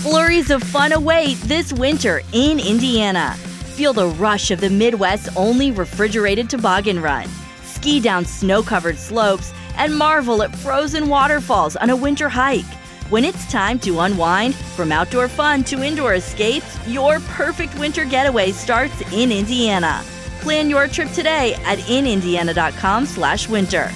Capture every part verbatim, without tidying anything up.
Flurries of fun await this winter in Indiana. Feel the rush of the Midwest's only refrigerated toboggan run. Ski down snow-covered slopes and marvel at frozen waterfalls on a winter hike. When it's time to unwind, from outdoor fun to indoor escapes, your perfect winter getaway starts in Indiana. Plan your trip today at in indiana dot com slash winter.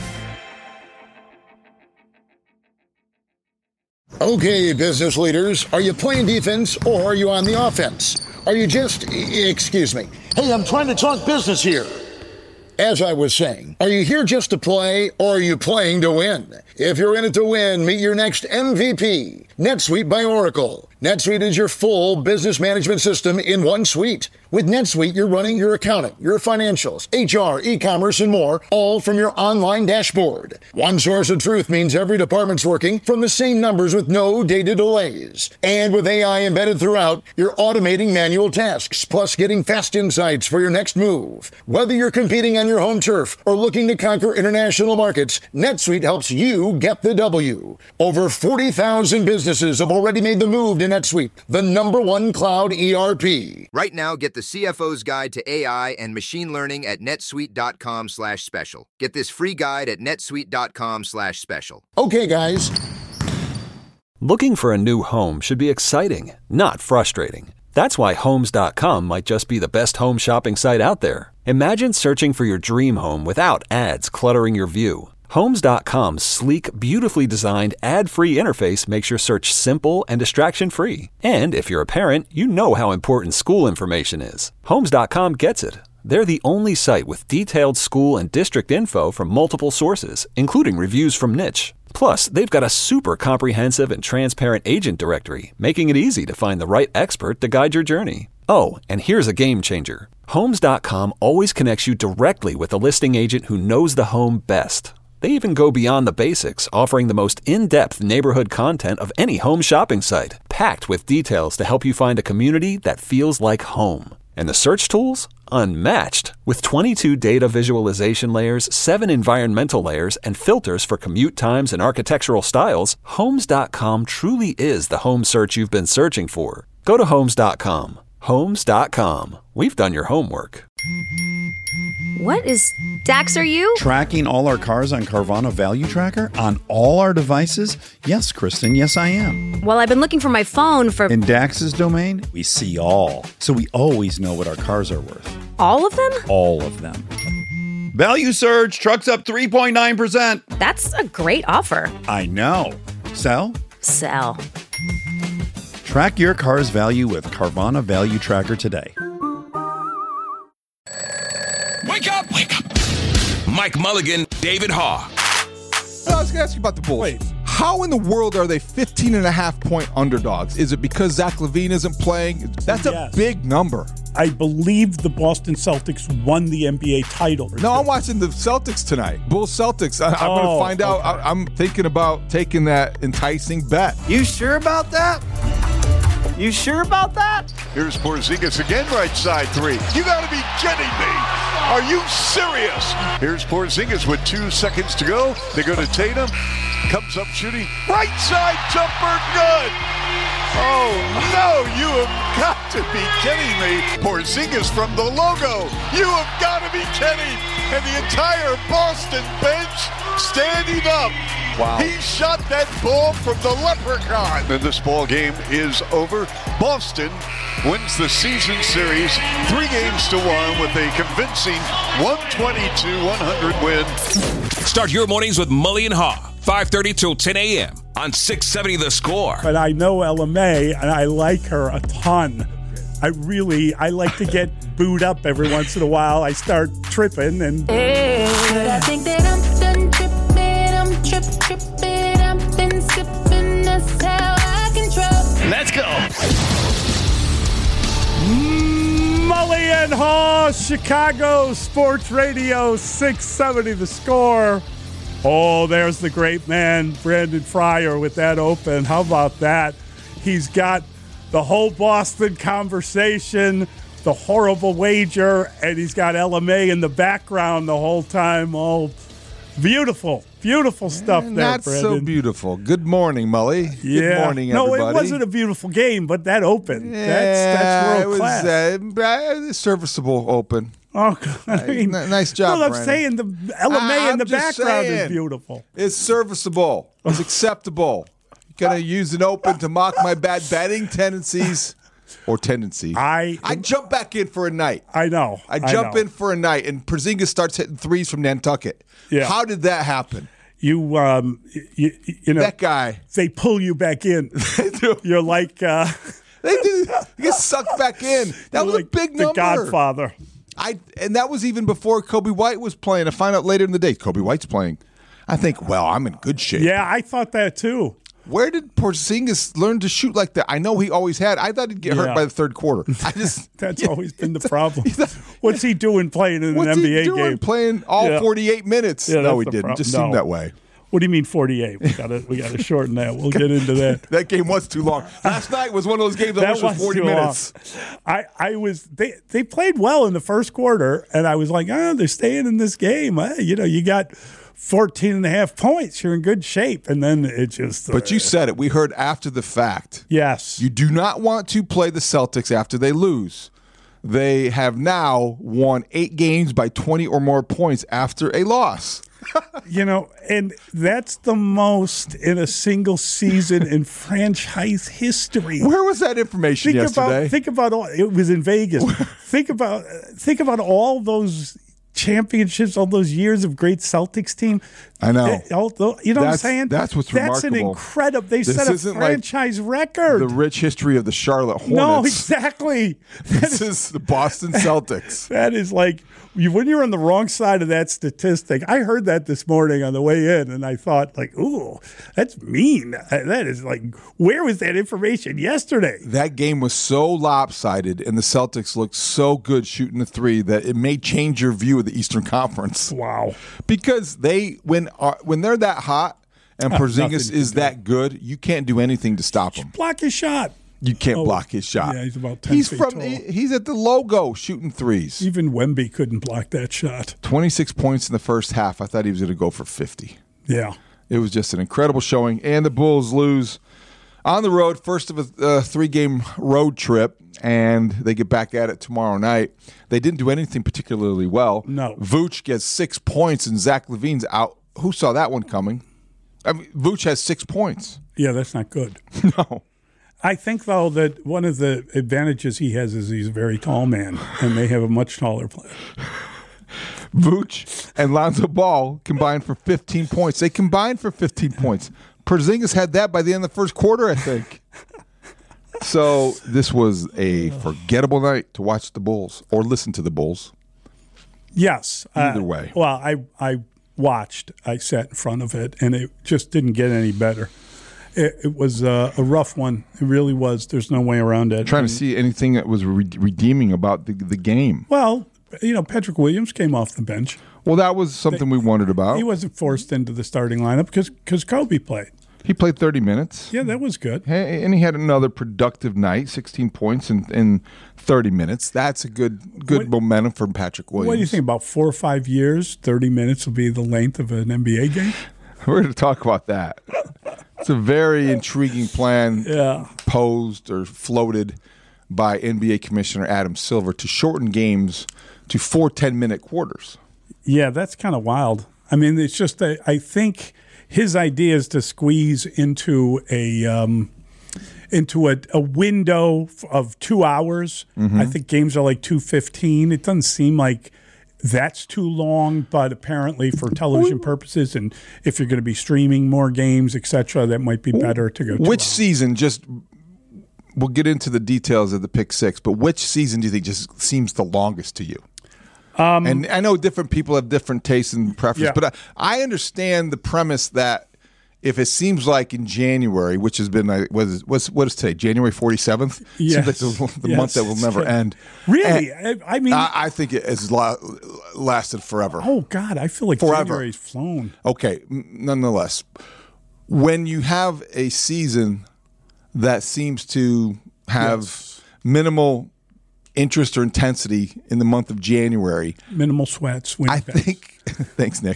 Okay, business leaders, are you playing defense or are you on the offense? Are you just, excuse me, hey, I'm trying to talk business here. As I was saying, are you here just to play or are you playing to win? If you're in it to win, meet your next M V P, NetSuite by Oracle. NetSuite is your full business management system in one suite. With NetSuite, you're running your accounting, your financials, H R, e-commerce, and more, all from your online dashboard. One source of truth means every department's working from the same numbers with no data delays. And with A I embedded throughout, you're automating manual tasks, plus getting fast insights for your next move. Whether you're competing on your home turf or looking to conquer international markets, NetSuite helps you get the W. Over forty thousand businesses have already made the move to NetSuite, the number one cloud E R P. Right now, get the C F O's Guide to A I and Machine Learning at netsuite.com slash special. Get this free guide at netsuite.com slash special. Okay, guys. Looking for a new home should be exciting, not frustrating. That's why Homes dot com might just be the best home shopping site out there. Imagine searching for your dream home without ads cluttering your view. Homes dot com's sleek, beautifully designed, ad-free interface makes your search simple and distraction-free. And if you're a parent, you know how important school information is. Homes dot com gets it. They're the only site with detailed school and district info from multiple sources, including reviews from Niche. Plus, they've got a super comprehensive and transparent agent directory, making it easy to find the right expert to guide your journey. Oh, and here's a game changer. Homes dot com always connects you directly with a listing agent who knows the home best. They even go beyond the basics, offering the most in-depth neighborhood content of any home shopping site, packed with details to help you find a community that feels like home. And the search tools? Unmatched. With twenty-two data visualization layers, seven environmental layers, and filters for commute times and architectural styles, Homes dot com truly is the home search you've been searching for. Go to Homes dot com. Homes dot com. We've done your homework. What is... Dax, are you? Tracking all our cars on Carvana Value Tracker on all our devices? Yes, Kristen, yes I am. Well, I've been looking for my phone for... In Dax's domain, we see all. So we always know what our cars are worth. All of them? All of them. Value surge, trucks up three point nine percent. That's a great offer. I know. Sell? Sell. Track your car's value with Carvana Value Tracker today. Wake up! Wake up! Mike Mulligan, David Haugh. I was going to ask you about the Bulls. Wait. How in the world are they fifteen and a half point underdogs? Is it because Zach LaVine isn't playing? That's a yes. big number. I believe the Boston Celtics won the N B A title. No, I'm watching the Celtics tonight. Bulls Celtics. I, I'm oh, going to find okay. out. I, I'm thinking about taking that enticing bet. You sure about that? You sure about that? Here's Porzingis again, right side three. You got to be kidding me. Are you serious? Here's Porzingis with two seconds to go. They go to Tatum. Comes up shooting. Right side jumper, good. Oh, no, you have got to be kidding me. Porzingis from the logo. You have got to be kidding. And the entire Boston bench standing up. Wow. He shot that ball from the leprechaun. And this ball game is over. Boston wins the season series three games to one with a convincing one twenty-two one hundred win. Start your mornings with Mully and Haugh, five thirty till ten a.m. on six seventy The Score. But I know Ella May, and I like her a ton. I really, I like to get booed up every once in a while. I start tripping and... Hey, I think that I'm done tripping, I'm trip, tripping, I've been sipping, that's how I control. Let's go. Mully and Haugh, Chicago Sports Radio, six seventy The Score. Oh, there's the great man, Brandon Fryer, with that open. How about that? He's got the whole Boston conversation, the horrible wager, and he's got Ella May in the background the whole time. All beautiful. Beautiful stuff there, Not Brendan. so beautiful. Good morning, Mully. Yeah. Good morning, no, everybody. it wasn't a beautiful game, but that open. Yeah, that's that's it world was, class. Uh, uh, serviceable open. Oh, I mean, N- nice job, Well, I'm Brandon. saying the L M A I- in the I'm just background saying. is beautiful. It's serviceable. It's acceptable. Gonna use an open to mock my bad betting tendencies or tendency. I I jump back in for a night. I know. I jump know. in for a night, and Porzingis starts hitting threes from Nantucket. Yeah. How did that happen? You, um, you, you know, That guy. they pull you back in. They do. You're like, uh, They do. You get sucked back in. That you're was like a big the number. Godfather. I and that was even before Kobe White was playing. I find out later in the day Kobe White's playing. I think, well, I'm in good shape. Yeah, I thought that too. Where did Porzingis learn to shoot like that? I know he always had. I thought he'd get Yeah. hurt by the third quarter. I just That's always been the problem. What's he doing playing in What's an N B A he doing game? playing all Yeah. forty-eight minutes? Yeah, no, that's he the didn't. prob- Just no. seemed that way. What do you mean forty-eight? We got to we got to shorten that. We'll get into that. That game was too long. Last night was one of those games that, That was forty too minutes. long. I, I was they they played well in the first quarter, and I was like, oh, they're staying in this game. Uh, you know, you got fourteen and a half points. You're in good shape, and then it just. Uh, But you said it. We heard after the fact. Yes. You do not want to play the Celtics after they lose. They have now won eight games by twenty or more points after a loss. You know, and that's the most in a single season in franchise history. Where was that information think yesterday? About, think about all. It was in Vegas. think about think about all those championships, all those years of great Celtics team. I know. Eh, all tho- you know what I'm That's- saying? that's what's That's an remarkable. incredible. They This set a isn't like franchise record. The rich history of the Charlotte Hornets. No, exactly. That This is, is the Boston Celtics. that is like you, when you're on the wrong side of that statistic. I heard that this morning on the way in, and I thought, like, ooh, that's mean. Uh, That is like, where was that information yesterday? That game was so lopsided, and the Celtics looked so good shooting the three that it may change your view of the Eastern Conference. Wow. Because they when uh, when they're that hot and Oh, Porzingis nothing is to do. that good, you can't do anything to stop him. Block his shot. You can't Oh, block his shot. yeah, he's about ten He's feet from tall. he- he's at the logo shooting threes. Even Wemby couldn't block that shot. twenty-six points in the first half. I thought he was going to go for fifty. Yeah. It was just an incredible showing, and the Bulls lose on the road, first of a uh, three-game road trip, and they get back at it tomorrow night. They didn't do anything particularly well. No. Vooch gets six points, and Zach LaVine's out. Who saw that one coming? I mean, Vooch has six points. Yeah, that's not good. No. I think, though, that one of the advantages he has is he's a very tall man, and they have a much taller player. Vooch and Lonzo Ball combined for fifteen points. They combined for fifteen points. Porzingis had that by the end of the first quarter, I think. So this was a forgettable night to watch the Bulls or listen to the Bulls. Yes. Either uh, way. Well, I, I watched. I sat in front of it, and it just didn't get any better. It, it was uh, a rough one. It really was. There's no way around it. Trying to see anything that was re- redeeming about the, the game. Well, you know, Patrick Williams came off the bench. Well, that was something we wondered about. He wasn't forced into the starting lineup because because Kobe played. He played thirty minutes. Yeah, that was good. Hey, and he had another productive night, sixteen points in, in thirty minutes. That's a good good What- momentum from Patrick Williams. What do you think? About four or five years, thirty minutes will be the length of an N B A game? We're going to talk about that. It's a very intriguing plan Yeah. posed or floated by N B A Commissioner Adam Silver to shorten games to four ten-minute quarters. Yeah, that's kind of wild. I mean, it's just that I think his idea is to squeeze into a um, into a, a window of two hours. Mhm. I think games are like two fifteen. It doesn't seem like that's too long, but apparently for television purposes and if you're going to be streaming more games, et cetera, that might be better to go. two Which hours. season, just we'll get into the details of the pick six, but which season do you think just seems the longest to you? Um, and I know different people have different tastes and preferences, Yeah. but I, I understand the premise that if it seems like in January, which has been, uh, what is, what's, what is today, January forty-seventh? Yes. Seems like the, the Yes. month that will never end. Really? And I, I mean, I, I think it has la- lasted forever. oh God, I feel like Forever. January's flown. Okay, n- nonetheless, when you have a season that seems to have minimal interest or intensity in the month of January, Minimal sweats. I think. Thanks, Nick.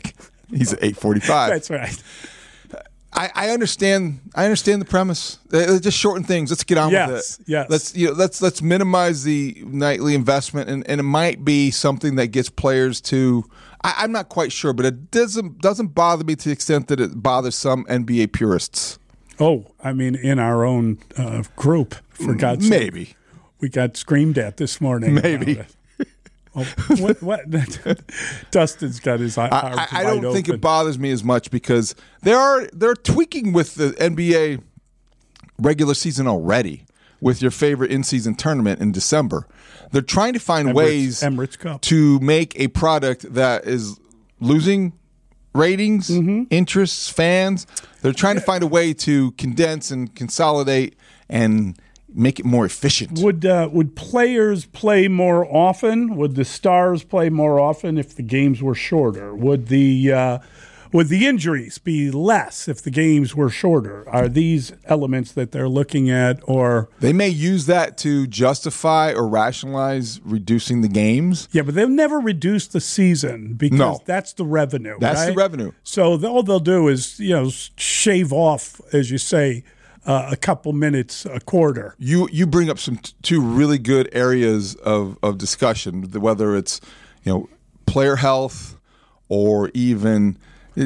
He's at eight forty-five. That's right. I, I understand. I understand the premise. Uh, just shorten things. Let's get on yes, with it. Yes. Let's you know, let's let's minimize the nightly investment, and, and it might be something that gets players to. I, I'm not quite sure, but it doesn't doesn't bother me to the extent that it bothers some N B A purists. Oh, I mean, in our own uh, group, for God's sake. Maybe we got screamed at this morning. Maybe. Oh, what, what? Dustin's got his arms I, I don't wide think open. it bothers me as much because there are they're tweaking with the N B A regular season already with your favorite in-season tournament in December. They're trying to find Emirates, ways Emirates Cup. to make a product that is losing ratings, mm-hmm. interests, fans. They're trying to find a way to condense and consolidate and make it more efficient. Would uh, would players play more often? Would the stars play more often if the games were shorter? Would the uh, would the injuries be less if the games were shorter? Are these elements that they're looking at, or they may use that to justify or rationalize reducing the games? Yeah, but they'll never reduce the season because no. that's the revenue. That's right? the revenue. So all they'll do is you know shave off, as you say. Uh, a couple minutes a quarter. You you bring up some t- two really good areas of, of discussion, whether it's you know player health or even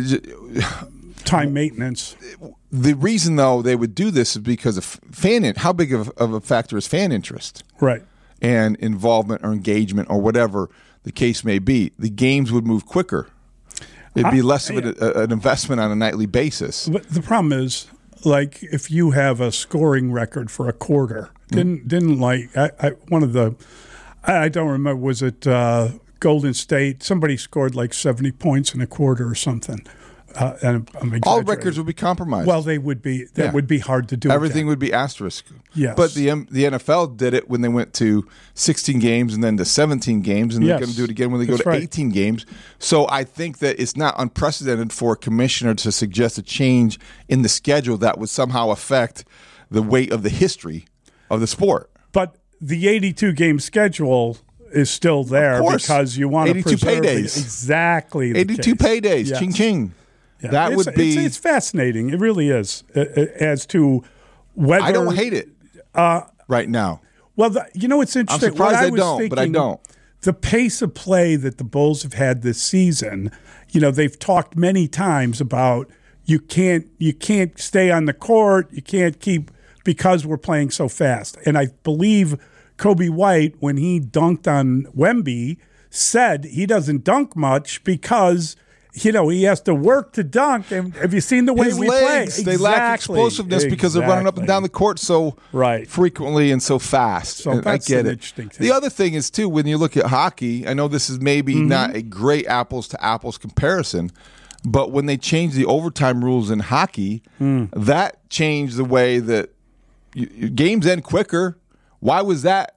time maintenance. The reason though they would do this is because of fan. In- how big of, of a factor is fan interest, right? And involvement or engagement or whatever the case may be. The games would move quicker. It'd be less of an, a, an investment on a nightly basis. But the problem is. Like if you have a scoring record for a quarter, didn't didn't like I, I, one of the I, I don't remember was it uh, Golden State? Somebody scored like seventy points in a quarter or something. Uh, and I'm all records would be compromised. Well, they would be. That yeah. would be hard to do. Everything again. would be asterisk. Yes. But the the N F L did it when they went to sixteen games and then to seventeen games, and yes. they're going to do it again when they That's go to right. eighteen games. So I think that it's not unprecedented for a commissioner to suggest a change in the schedule that would somehow affect the weight of the history of the sport. But the eighty-two game schedule is still there because you want to eighty-two preserve paydays. The, exactly. The eighty-two case. paydays. Yes. Ching ching. Yeah. That it's, would be. It's, it's fascinating. It really is. Uh, as to whether I don't hate it uh, right now. Well, the, you know, it's interesting. I'm surprised what I, I was don't, thinking, but I don't. The pace of play that the Bulls have had this season, you know, they've talked many times about you can't you can't stay on the court, you can't keep because we're playing so fast. And I believe Kobe White, when he dunked on Wemby, said he doesn't dunk much because you know, he has to work to dunk. And have you seen the way His we legs, play? They exactly. lack explosiveness exactly. because they're running up and down the court so right. frequently and so fast. So and that's I get an it. interesting thing. The other thing is, too, when you look at hockey, I know this is maybe mm-hmm. not a great apples-to-apples comparison, but when they changed the overtime rules in hockey, mm. that changed the way that you, games end quicker. Why was that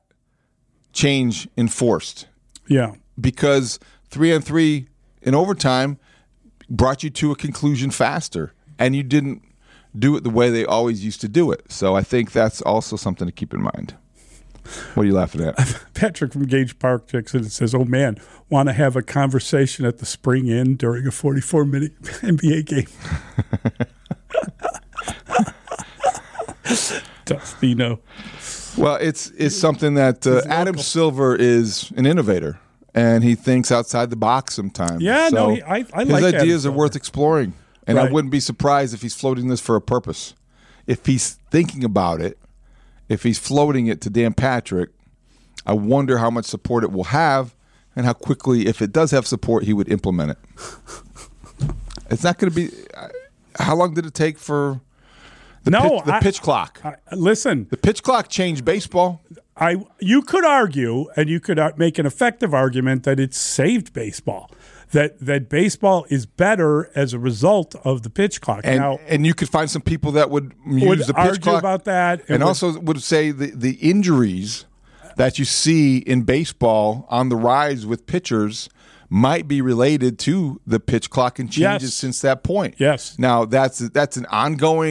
change enforced? Yeah. Because three-on-three in overtime brought you to a conclusion faster, and you didn't do it the way they always used to do it. So I think that's also something to keep in mind. What are you laughing at? Patrick from Gage Park checks in and says, oh, man, want to have a conversation at the Spring Inn during a forty-four minute N B A game. Dustino. Well, it's it's something that uh, Adam Silver is an innovator, and he thinks outside the box sometimes. Yeah, so no, he, I, I his like ideas Adam are Silver. worth exploring, and Right. I wouldn't be surprised if he's floating this for a purpose. If he's thinking about it, if he's floating it to Dan Patrick, I wonder how much support it will have, and how quickly, if it does have support, he would implement it. It's not going to be. How long did it take for the, No, pitch, the I- pitch clock? I, listen, the pitch clock changed baseball. I you could argue, and you could uh, make an effective argument that it saved baseball. That that baseball is better as a result of the pitch clock. And, now, and you could find some people that would use would the pitch argue clock about that, and, would- also would say the, the injuries that you see in baseball on the rise with pitchers might be related to the pitch clock and changes Yes. since that point. Yes. Now that's that's an ongoing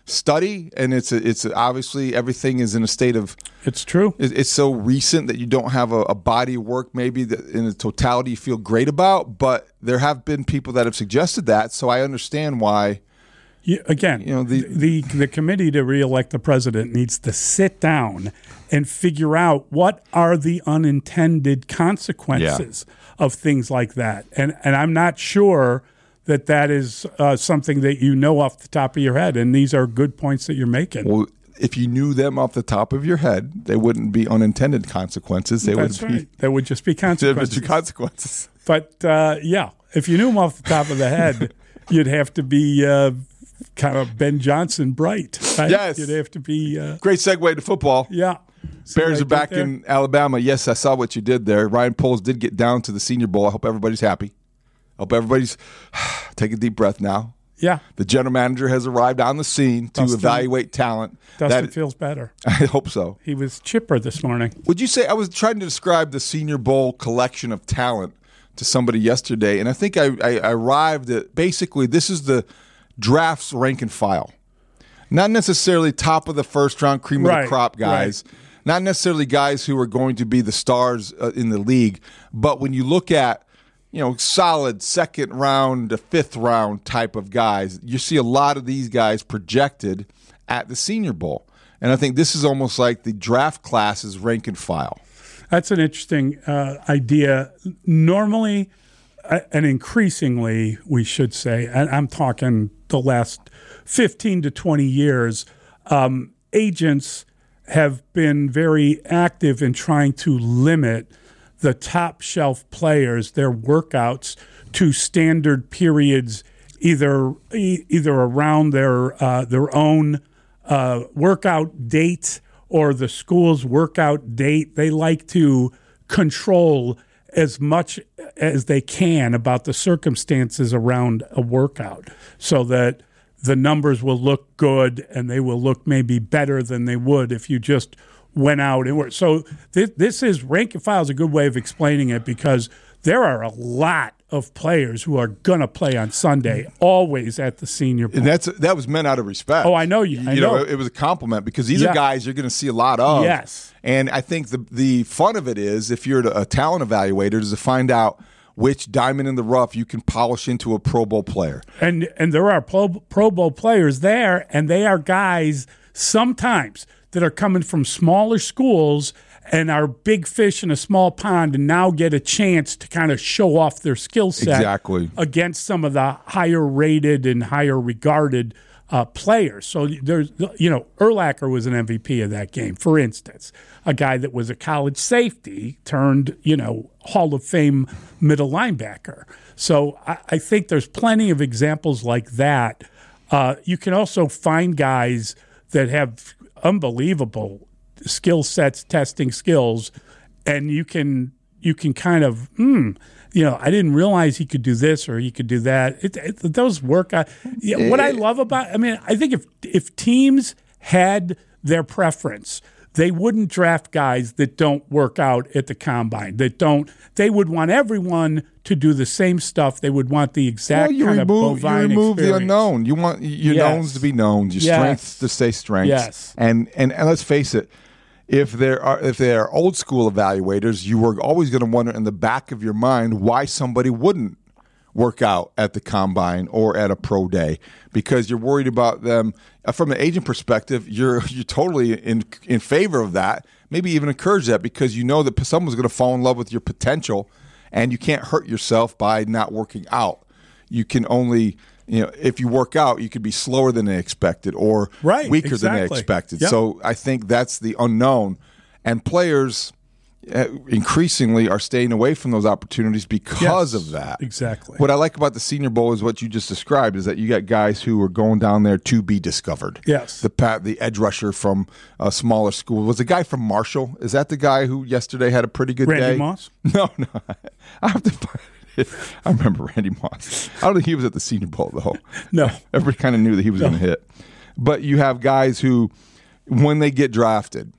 study, and it's a, it's a, obviously everything is in a state of. It's true. It, it's so recent that you don't have a, a body of work maybe that in the totality you feel great about. But there have been people that have suggested that, so I understand why. You, again, you know, the, the the committee to reelect the president needs to sit down and figure out what are the unintended consequences yeah. of things like that. And and I'm not sure that that is uh, something that you know off the top of your head. And these are good points that you're making. Well, if you knew them off the top of your head, they wouldn't be unintended consequences. They That's would right. be. There would just be consequences. There would be consequences. But uh, yeah, if you knew them off the top of the head, you'd have to be. Uh, Kind of Ben Johnson bright, right? Yes. You'd have to be. Uh, Great segue to football. Yeah. See Bears are back there? in Alabama. Yes, I saw what you did there. Ryan Poles did get down to the Senior Bowl. I hope everybody's happy. I hope everybody's take a deep breath now. Yeah. The general manager has arrived on the scene to Dustin, evaluate talent. Dustin that, feels better. I hope so. He was chipper this morning. Would you say I was trying to describe the Senior Bowl collection of talent to somebody yesterday, and I think I, I, I arrived at basically this is the draft's rank and file. Not necessarily top of the first round, cream of right, the crop guys. Right. Not necessarily guys who are going to be the stars uh, in the league. But when you look at, you know, solid second round to fifth round type of guys, you see a lot of these guys projected at the Senior Bowl. And I think this is almost like the draft class's rank and file. That's an interesting uh, idea. Normally, uh, and increasingly, we should say, and I'm talking the last fifteen to twenty years, um, agents have been very active in trying to limit the top shelf players, their workouts, to standard periods, either e- either around their uh, their own uh, workout date or the school's workout date. They like to control as much as they can about the circumstances around a workout so that the numbers will look good and they will look maybe better than they would if you just went out and worked. So th- this is rank and file is a good way of explaining it because there are a lot of players who are going to play on Sunday, always at the Senior Bowl. And that's that was meant out of respect. Oh, I know you. I you know. know, it was a compliment because these yeah. are guys you're going to see a lot of. Yes. And I think the the fun of it is, if you're a talent evaluator, is to find out which diamond in the rough you can polish into a Pro Bowl player. And and there are Pro, Pro Bowl players there, and they are guys sometimes that are coming from smaller schools and are big fish in a small pond and now get a chance to kind of show off their skill set exactly. against some of the higher rated and higher regarded uh, players. So there's, you know, Urlacher was an M V P of that game, for instance, a guy that was a college safety turned, you know, Hall of Fame middle linebacker. So I, I think there's plenty of examples like that. Uh, you can also find guys that have unbelievable skill sets, testing skills, and you can you can kind of, mm, you know, I didn't realize he could do this or he could do that. It, it, those work. Uh, yeah, what I love about, I mean, I think if if teams had their preference, they wouldn't draft guys that don't work out at the combine. That don't. They would want everyone to do the same stuff. They would want the exact well, you kind remove, of bovine You remove experience. the unknown. You want your Yes. knowns to be knowns, your Yes. strengths to stay strengths. Yes. And, and and let's face it, if there are if there are old school evaluators, you were always going to wonder in the back of your mind why somebody wouldn't work out at the combine or at a pro day because you're worried about them. From an agent perspective, you're you're totally in in favor of that. Maybe even encourage that because you know that someone's going to fall in love with your potential, and you can't hurt yourself by not working out. You can only, you know, if you work out, you could be slower than they expected or right, weaker exactly. than they expected. Yep. So I think that's the unknown, and players uh, increasingly are staying away from those opportunities because Yes, of that. exactly. What I like about the Senior Bowl is what you just described is that you got guys who are going down there to be discovered. Yes. The pat, the edge rusher from a smaller school was the guy from Marshall. Is that the guy who yesterday had a pretty good Randy day? Moss? No, no. I have to find it. I remember Randy Moss. I don't think he was at the Senior Bowl though. No. Everybody kind of knew that he was No. going to hit. But you have guys who, when they get drafted,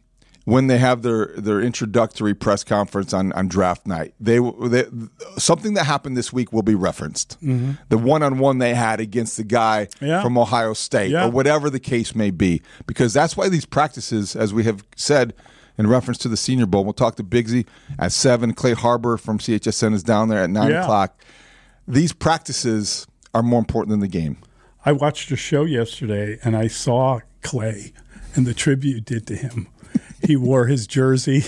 when they have their, their introductory press conference on, on draft night. They, they something that happened this week will be referenced. Mm-hmm. The one-on-one they had against the guy yeah. from Ohio State yeah. or whatever the case may be. Because that's why these practices, as we have said in reference to the Senior Bowl, we'll talk to Bigsy at seven. Clay Harbor from C H S N is down there at nine yeah. o'clock. These practices are more important than the game. I watched a show yesterday, and I saw Clay and the tribute you did to him. He wore his jersey.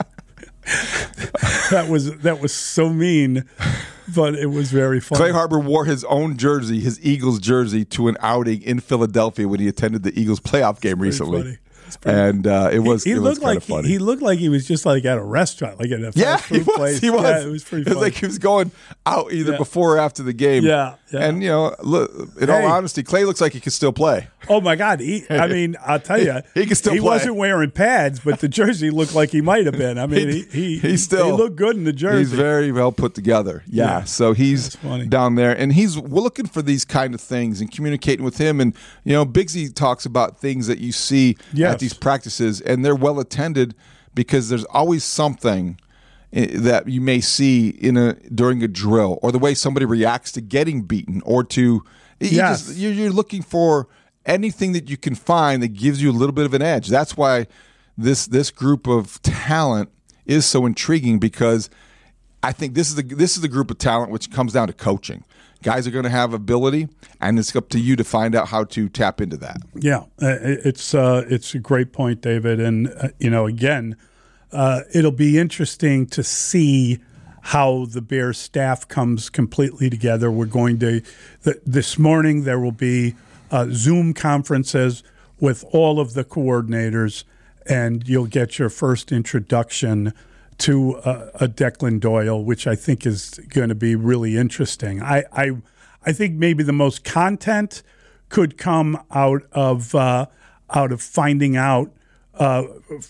that was that was so mean, but it was very funny. Clay Harbor wore his own jersey, his Eagles jersey, to an outing in Philadelphia when he attended the Eagles playoff game recently. Funny. And uh, it was he, he it looked was kind like of funny. He, he looked like he was just like at a restaurant, like at a fast yeah, food he was, place. He was. Yeah, it was pretty It was funny. like he was going out either Yeah. before or after the game. Yeah, yeah. And you know, look, in Hey. all honesty, Clay looks like he could still play. Oh my God! He, I mean, I'll tell you, He can still He play. wasn't wearing pads, but the jersey looked like he might have been. I mean, he he, He still he looked good in the jersey. He's very well put together. Yeah, Yeah. so he's That's funny. down there, and he's we're looking for these kind of things and communicating with him. And you know, Bigsy talks about things that you see Yes. at these practices, and they're well attended because there's always something i- that you may see in a during a drill, or the way somebody reacts to getting beaten, or to you Yes. just, you're, you're looking for anything that you can find that gives you a little bit of an edge. That's why this this group of talent is so intriguing, because I think this is the this is the group of talent which comes down to coaching. Guys are going to have ability, and it's up to you to find out how to tap into that. Yeah, uh, it's uh, it's a great point, David. And uh, you know, again, uh, it'll be interesting to see how the Bears staff comes completely together. We're going to th- this morning there will be uh, Zoom conferences with all of the coordinators, and you'll get your first introduction to uh, a Declan Doyle, which I think is going to be really interesting. I, I I think maybe the most content could come out of uh, out of finding out uh,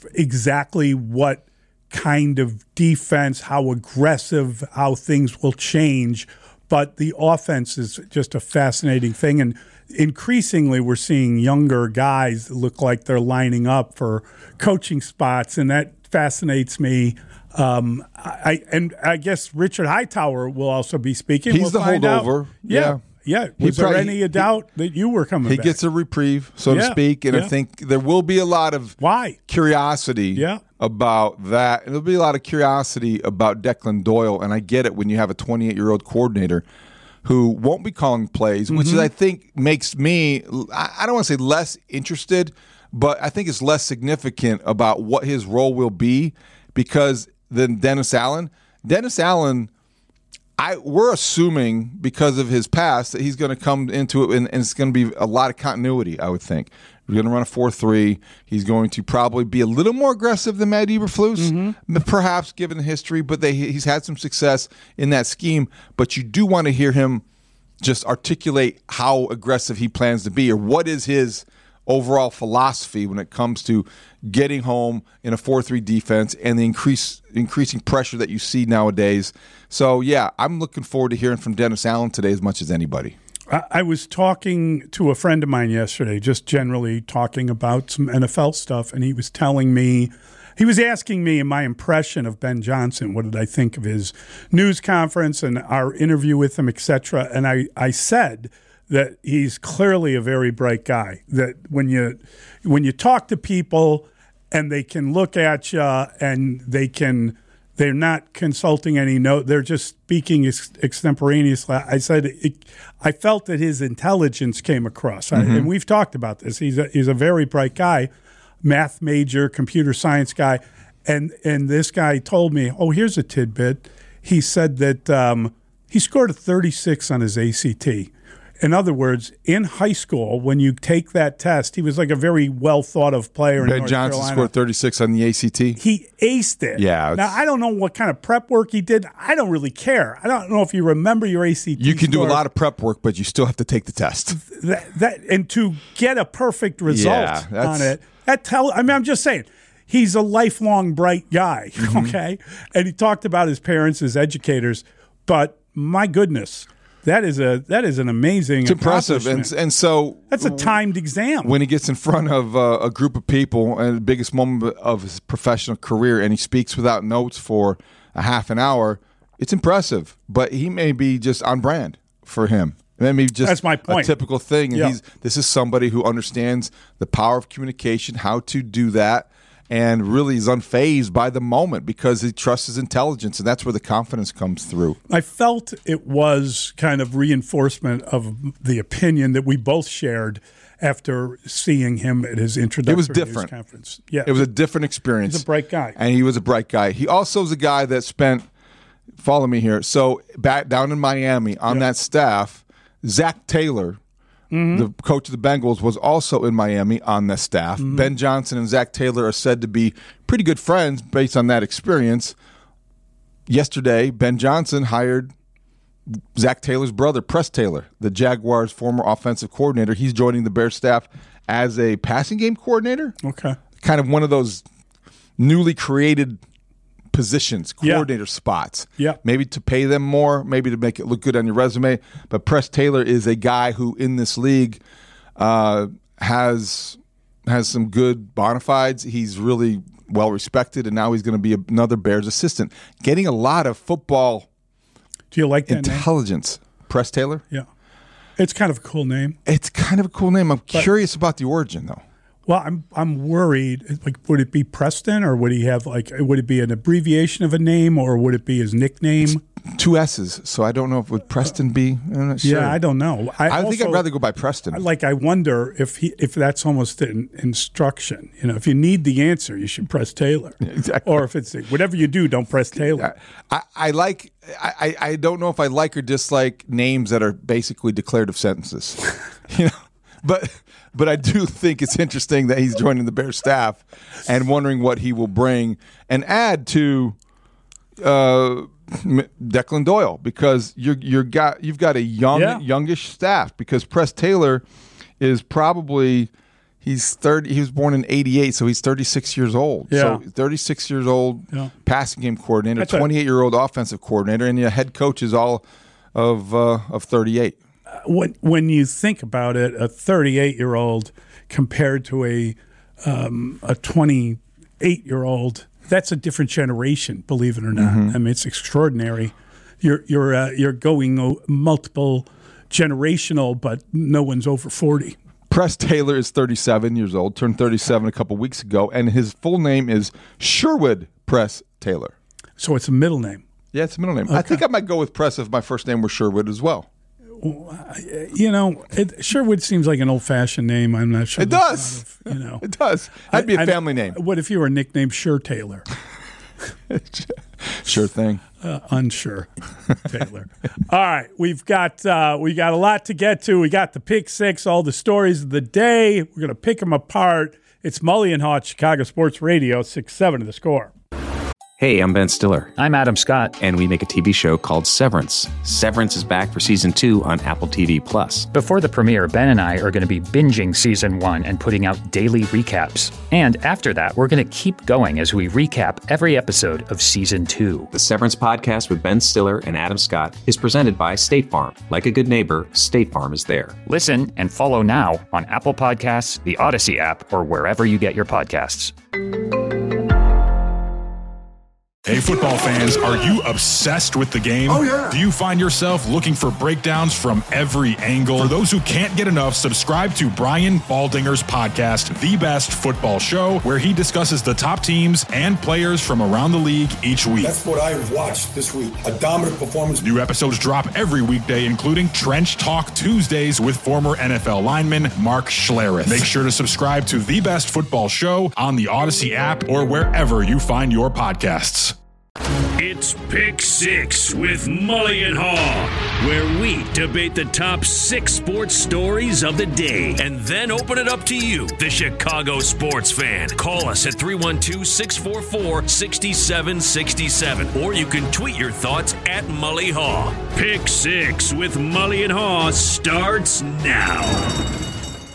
exactly what kind of defense, how aggressive, how things will change. But the offense is just a fascinating thing, and increasingly we're seeing younger guys that look like they're lining up for coaching spots, and that fascinates me. Um, I and I guess Richard Hightower will also be speaking. He's We'll the find holdover. out. Yeah, Yeah. yeah. He Was there probably- any he- doubt that you were coming He back? gets a reprieve, so to Yeah, speak, and I yeah. think there will be a lot of Why? curiosity Yeah. about that. And there'll be a lot of curiosity about Declan Doyle, and I get it when you have a twenty-eight-year-old coordinator who won't be calling plays, which is, Mhm. I think makes me, I I don't want to say less interested, but I think it's less significant about what his role will be, because than Dennis Allen. Dennis Allen, I we're assuming because of his past that he's going to come into it and, and it's going to be a lot of continuity, I would think. We're going to run a four three. He's going to probably be a little more aggressive than Matt Eberflus, Mm-hmm. perhaps given the history, but they, he's had some success in that scheme. But you do want to hear him just articulate how aggressive he plans to be, or what is his overall philosophy when it comes to getting home in a four three defense and the increase increasing pressure that you see nowadays. So, yeah, I'm looking forward to hearing from Dennis Allen today as much as anybody. I I was talking to a friend of mine yesterday, just generally talking about some N F L stuff, and he was telling me, he was asking me my impression of Ben Johnson. What did I think of his news conference and our interview with him, et cetera? And I, I said that he's clearly a very bright guy, that when you when you talk to people and they can look at you and they can – they're not consulting any note. They're just speaking ex- extemporaneously. I said it, I felt that his intelligence came across, I, Mhm. and we've talked about this. He's a, he's a very bright guy, math major, computer science guy, and and this guy told me, oh, here's a tidbit. He said that um, he scored a thirty-six on his A C T. In other words, in high school, when you take that test, he was like a very well thought of player. in Ben North Johnson Carolina. scored thirty-six on the A C T. He aced it. Yeah, Now, it's- I don't know what kind of prep work he did. I don't really care. I don't know if you remember your A C T. You can do a scores. lot of prep work, but you still have to take the test. that, that and to get a perfect result Yeah, that's- on it. That tell. I mean, I'm just saying. He's a lifelong bright guy, Mm-hmm. okay? And he talked about his parents as educators, but my goodness, That is a that is an amazing. It's impressive, and and so that's a timed exam. When he gets in front of uh, a group of people and the biggest moment of his professional career, and he speaks without notes for a half an hour, it's impressive. But he may be just on brand for him. Maybe just that's my point. A typical thing. And yeah. he's this is somebody who understands the power of communication, how to do that. And really is unfazed by the moment because he trusts his intelligence, and that's where the confidence comes through. I felt it was kind of reinforcement of the opinion that we both shared after seeing him at his introductory it was different. news conference. Yeah, it was a different experience. He's a bright guy. And he was a bright guy. He also was a guy that spent, follow me here, so back down in Miami on yeah. that staff, Zach Taylor, Mm-hmm. the coach of the Bengals, was also in Miami on the staff. Mm-hmm. Ben Johnson and Zach Taylor are said to be pretty good friends based on that experience. Yesterday, Ben Johnson hired Zach Taylor's brother, Press Taylor, the Jaguars' former offensive coordinator. He's joining the Bears staff as a passing game coordinator. Okay. Kind of one of those newly created positions, coordinator yeah. spots. Yeah. Maybe to pay them more, maybe to make it look good on your resume. But Press Taylor is a guy who in this league uh, has has some good bona fides. He's really well respected, and now he's going to be another Bears assistant. Getting a lot of football Do you like that intelligence. Name? Press Taylor? Yeah. It's kind of a cool name. It's kind of a cool name. I'm but, curious about the origin, though. Well, I'm I'm worried. Like, would it be Preston, or would he have like? Would it be an abbreviation of a name, or would it be his nickname? It's two S's, so I don't know if would Preston be. I'm not sure. Yeah, I don't know. I, I also, think I'd rather go by Preston. Like, I wonder if he if that's almost an instruction. You know, if you need the answer, you should press Taylor. Exactly. Or if it's whatever you do, don't press Taylor. I, I like. I, I don't know if I like or dislike names that are basically declarative sentences. You know, but. But I do think it's interesting that he's joining the Bears staff and wondering what he will bring and add to uh, Declan Doyle, because you're you're got you've got a young yeah. youngish staff, because Press Taylor is probably he's thirty. He was born in eighty-eight, so he's thirty-six years old. Yeah. So thirty-six years old, yeah. passing game coordinator, twenty-eight year old offensive coordinator, and your head coach is all of uh, of thirty-eight. When when you think about it, a thirty-eight-year-old compared to a um, a twenty-eight-year-old, that's a different generation. Believe it or not, mm-hmm. I mean, it's extraordinary. You're you're uh, you're going multiple generational, but no one's over forty. Press Taylor is thirty-seven years old, turned thirty-seven a couple weeks ago, and his full name is Sherwood Press Taylor. So it's a middle name. Yeah, it's a middle name. Okay. I think I might go with Press if my first name were Sherwood as well. You know, it Sherwood seems like an old-fashioned name. I'm not sure. It does. Of, you know, it does. That'd be a family I, name. What if you were nicknamed Sure Taylor? Sure thing. Uh, unsure Taylor. All right, we've got uh, we got a lot to get to. We got the pick six, all the stories of the day. We're going to pick them apart. It's Mully and Haw, Chicago Sports Radio, six seven of The Score. Hey, I'm Ben Stiller. I'm Adam Scott. And we make a T V show called Severance. Severance is back for season two on Apple T V Plus. Before the premiere, Ben and I are going to be binging season one and putting out daily recaps. And after that, we're going to keep going as we recap every episode of season two. The Severance podcast with Ben Stiller and Adam Scott is presented by State Farm. Like a good neighbor, State Farm is there. Listen and follow now on Apple Podcasts, the Odyssey app, or wherever you get your podcasts. Hey, football fans, are you obsessed with the game? Oh, yeah. Do you find yourself looking for breakdowns from every angle? For those who can't get enough, subscribe to Brian Baldinger's podcast, The Best Football Show, where he discusses the top teams and players from around the league each week. That's what I watched this week. A dominant performance. New episodes drop every weekday, including Trench Talk Tuesdays with former N F L lineman Mark Schlereth. Make sure to subscribe to The Best Football Show on the Odyssey app or wherever you find your podcasts. It's Pick Six with Mully and Haw, where we debate the top six sports stories of the day and then open it up to you, the Chicago sports fan. Call us at three one two, six four four, six seven six seven, or you can tweet your thoughts at Mully Haw. Pick Six with Mully and Haw starts now.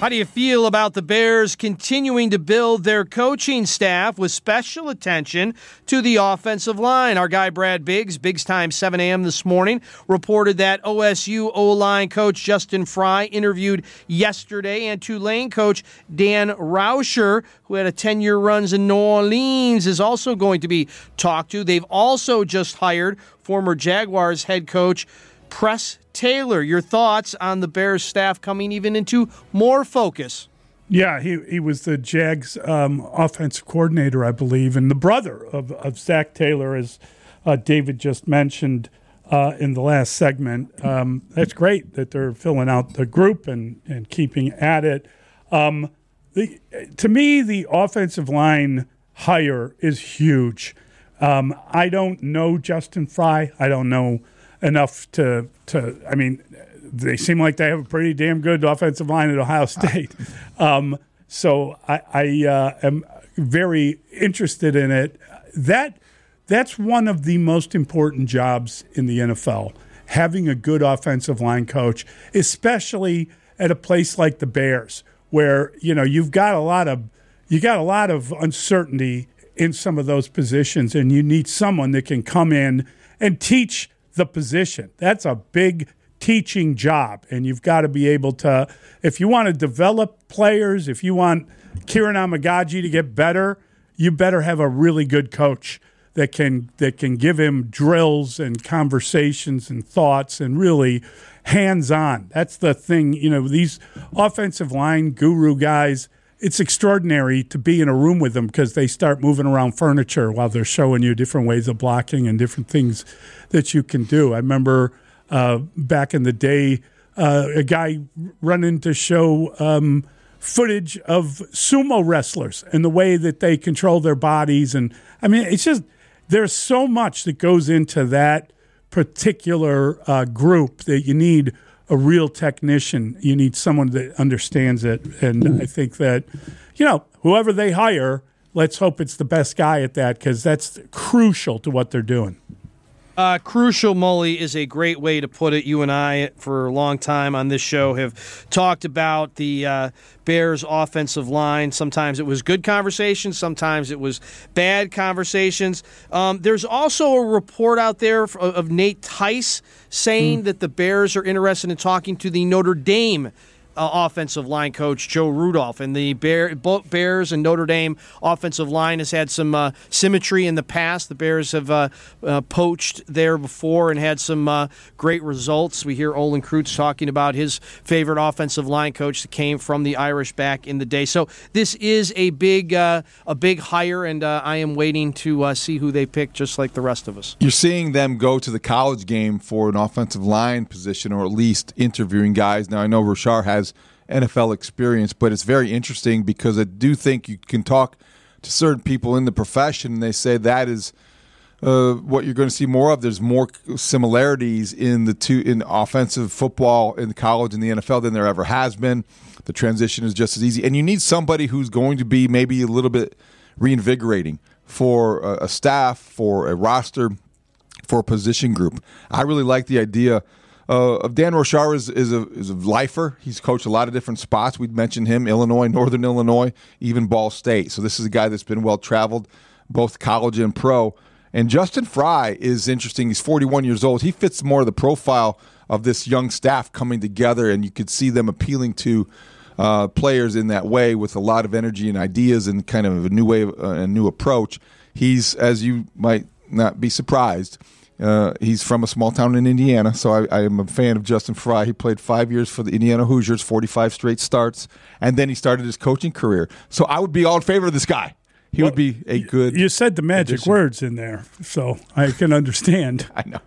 How do you feel about the Bears continuing to build their coaching staff with special attention to the offensive line? Our guy Brad Biggs, Biggs Time seven a.m. this morning, reported that O S U O-line coach Justin Fry interviewed yesterday, and Tulane coach Dan Rauscher, who had a ten-year runs in New Orleans, is also going to be talked to. They've also just hired former Jaguars head coach Press Taylor. Your thoughts on the Bears staff coming even into more focus? Yeah, he, he was the Jags um, offensive coordinator, I believe, and the brother of, of Zach Taylor, as uh, David just mentioned uh, in the last segment. Um, that's great that they're filling out the group and, and keeping at it. Um, the, to me, the offensive line hire is huge. Um, I don't know Justin Fry. I don't know enough to, to, I mean, they seem like they have a pretty damn good offensive line at Ohio State. Um, so I, I uh, am very interested in it. That That's one of the most important jobs in the N F L, having a good offensive line coach, especially at a place like the Bears, where, you know, you've got a lot of, you got a lot of uncertainty in some of those positions, and you need someone that can come in and teach the position. That's a big teaching job, and you've got to be able to, if you want to develop players, if you want Kieran Amagaji to get better, you better have a really good coach that can that can give him drills and conversations and thoughts and really hands-on. That's the thing. You know, these offensive line guru guys, it's extraordinary to be in a room with them because they start moving around furniture while they're showing you different ways of blocking and different things that you can do. I remember uh, back in the day, uh, a guy running to show um, footage of sumo wrestlers and the way that they control their bodies. And I mean, it's just, there's so much that goes into that particular uh, group that you need a real technician. You need someone that understands it. And I think that, you know, whoever they hire, let's hope it's the best guy at that, because that's crucial to what they're doing. Uh, crucial, Mully, is a great way to put it. You and I, for a long time on this show, have talked about the uh, Bears' offensive line. Sometimes it was good conversations. Sometimes it was bad conversations. Um, there's also a report out there of, of Nate Tice saying mm. that the Bears are interested in talking to the Notre Dame Uh, offensive line coach Joe Rudolph, and the Bear, both Bears and Notre Dame offensive line has had some uh, symmetry in the past. The Bears have uh, uh, poached there before and had some uh, great results. We hear Olin Kreutz talking about his favorite offensive line coach that came from the Irish back in the day. So this is a big uh, a big hire, and uh, I am waiting to uh, see who they pick, just like the rest of us. You're seeing them go to the college game for an offensive line position, or at least interviewing guys. Now, I know Rashard has N F L experience, but it's very interesting because I do think you can talk to certain people in the profession and they say that is uh, what you're going to see more of. There's more similarities in the two in offensive football in college and the N F L than there ever has been. The transition is just as easy, and you need somebody who's going to be maybe a little bit reinvigorating for a, a staff, for a roster, for a position group. I really like the idea Uh, of Dan Rochar is, is, a, is a lifer. He's coached a lot of different spots. We'd mentioned him, Illinois, Northern Illinois, even Ball State. So this is a guy that's been well-traveled, both college and pro. And Justin Fry is interesting. He's forty-one years old. He fits more of the profile of this young staff coming together, and you could see them appealing to uh, players in that way with a lot of energy and ideas and kind of a new way, of, uh, a new approach. He's, as you might not be surprised, Uh, he's from a small town in Indiana, so I, I am a fan of Justin Fry. He played five years for the Indiana Hoosiers, forty-five straight starts, and then he started his coaching career. So I would be all in favor of this guy. He well, would be a good You said the magic addition. words in there, so I can understand. I know.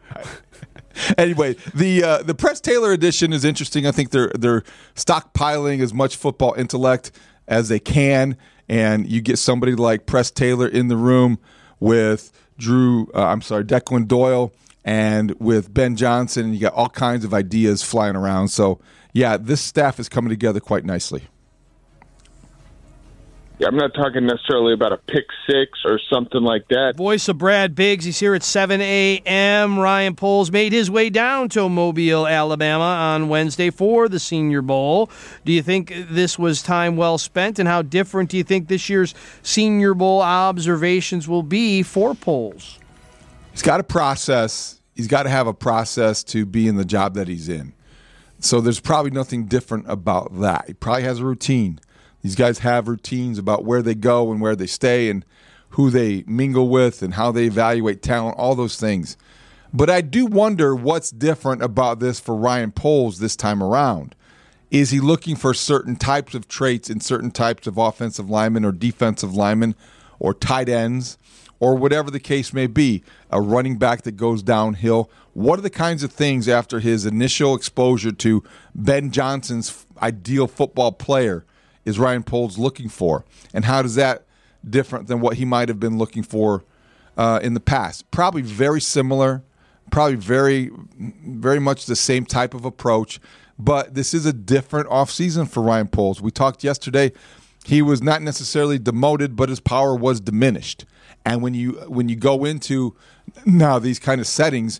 Anyway, the uh, the Press Taylor edition is interesting. I think they're they're stockpiling as much football intellect as they can, and you get somebody like Press Taylor in the room with Drew, uh, I'm sorry, Declan Doyle, and with Ben Johnson, and you got all kinds of ideas flying around. So, yeah, this staff is coming together quite nicely. I'm not talking necessarily about a pick six or something like that. Voice of Brad Biggs. He's here at seven a.m. Ryan Poles made his way down to Mobile, Alabama on Wednesday for the Senior Bowl. Do you think this was time well spent, and how different do you think this year's Senior Bowl observations will be for Poles? He's got a process. He's got to have a process to be in the job that he's in. So there's probably nothing different about that. He probably has a routine. These guys have routines about where they go and where they stay and who they mingle with and how they evaluate talent, all those things. But I do wonder what's different about this for Ryan Poles this time around. Is he looking for certain types of traits in certain types of offensive linemen or defensive linemen or tight ends or whatever the case may be, a running back that goes downhill? What are the kinds of things after his initial exposure to Ben Johnson's ideal football player is Ryan Poles looking for? And how does that different than what he might have been looking for uh, in the past? Probably very similar, probably very, very much the same type of approach, but this is a different offseason for Ryan Poles. We talked yesterday, he was not necessarily demoted, but his power was diminished. And when you when you go into now these kind of settings,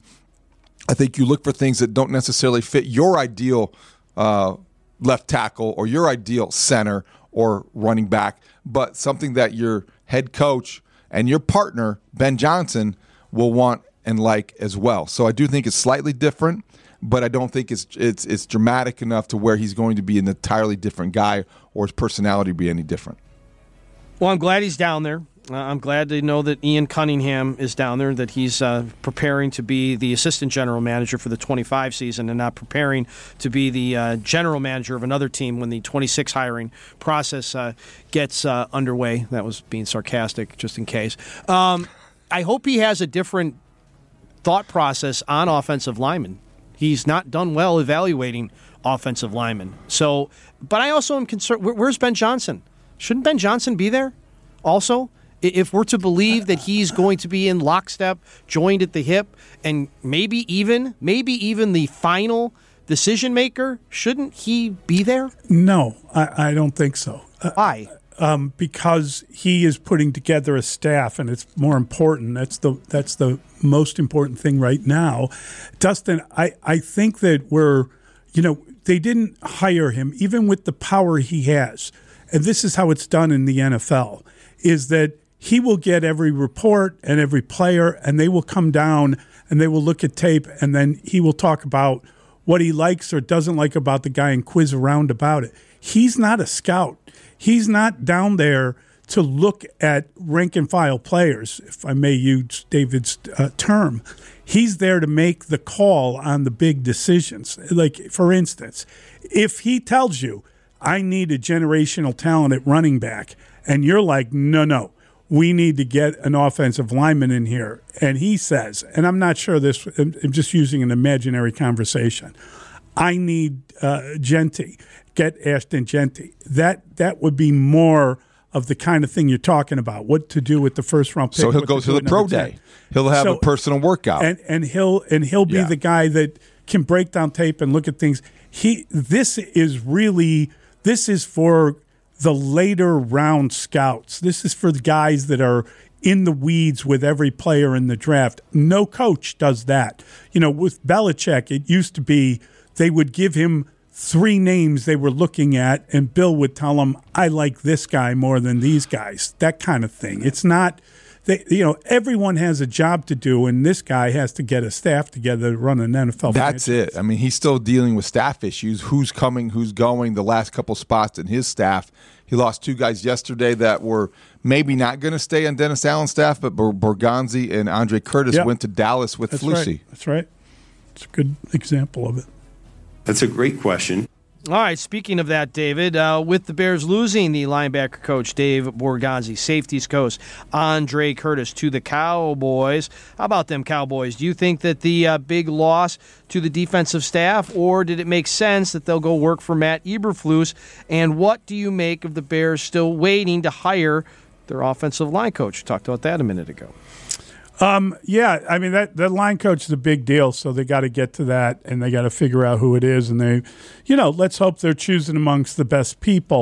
I think you look for things that don't necessarily fit your ideal uh left tackle or your ideal center or running back, but something that your head coach and your partner, Ben Johnson, will want and like as well. So I do think it's slightly different, but I don't think it's it's it's dramatic enough to where he's going to be an entirely different guy or his personality be any different. Well, I'm glad he's down there. Uh, I'm glad to know that Ian Cunningham is down there, that he's uh, preparing to be the assistant general manager for the twenty-five season and not preparing to be the uh, general manager of another team when the twenty-six hiring process uh, gets uh, underway. That was being sarcastic, just in case. Um, I hope he has a different thought process on offensive linemen. He's not done well evaluating offensive linemen. So, but I also am concerned, where, where's Ben Johnson? Shouldn't Ben Johnson be there also? If we're to believe that he's going to be in lockstep, joined at the hip, and maybe even maybe even the final decision maker, shouldn't he be there? No, I, I don't think so. Why? Uh, um, because he is putting together a staff, and it's more important. That's the that's the most important thing right now. Dustin, I, I think that we're, you know, they didn't hire him, even with the power he has. And this is how it's done in the N F L, is that he will get every report and every player, and they will come down and they will look at tape, and then he will talk about what he likes or doesn't like about the guy and quiz around about it. He's not a scout. He's not down there to look at rank and file players, if I may use David's uh, term. He's there to make the call on the big decisions. Like, for instance, if he tells you, I need a generational talent at running back, and you're like, no, no, we need to get an offensive lineman in here. And he says, and I'm not sure this, I'm just using an imaginary conversation, I need uh, Genty, get Ashton Genty. That that would be more of the kind of thing you're talking about, what to do with the first round pick. So he'll go to the pro day. He'll have so, a personal workout. And and he'll and he'll be yeah. the guy that can break down tape and look at things. He this is really this is for the later round scouts. This is for the guys that are in the weeds with every player in the draft. No coach does that. You know, with Belichick, it used to be they would give him three names they were looking at, and Bill would tell him, I like this guy more than these guys, that kind of thing. It's not, they, you know, everyone has a job to do, and this guy has to get a staff together to run an N F L That's franchise. it. I mean, he's still dealing with staff issues. Who's coming, who's going, the last couple spots in his staff. He lost two guys yesterday that were maybe not going to stay on Dennis Allen's staff, but Borgonzi and Andre Curtis yep. went to Dallas with That's Flusy. Right. That's right. It's a good example of it. That's a great question. All right, speaking of that, David, uh, with the Bears losing the linebacker coach, Dave Borgonzi, safeties coach, Andre Curtis to the Cowboys. How about them Cowboys? Do you think that the uh, big loss to the defensive staff, or did it make sense that they'll go work for Matt Eberflus? And what do you make of the Bears still waiting to hire their offensive line coach? We talked about that a minute ago. Um, yeah, I mean, that, that line coach is a big deal, so they got to get to that, and they got to figure out who it is. And they, you know, let's hope they're choosing amongst the best people.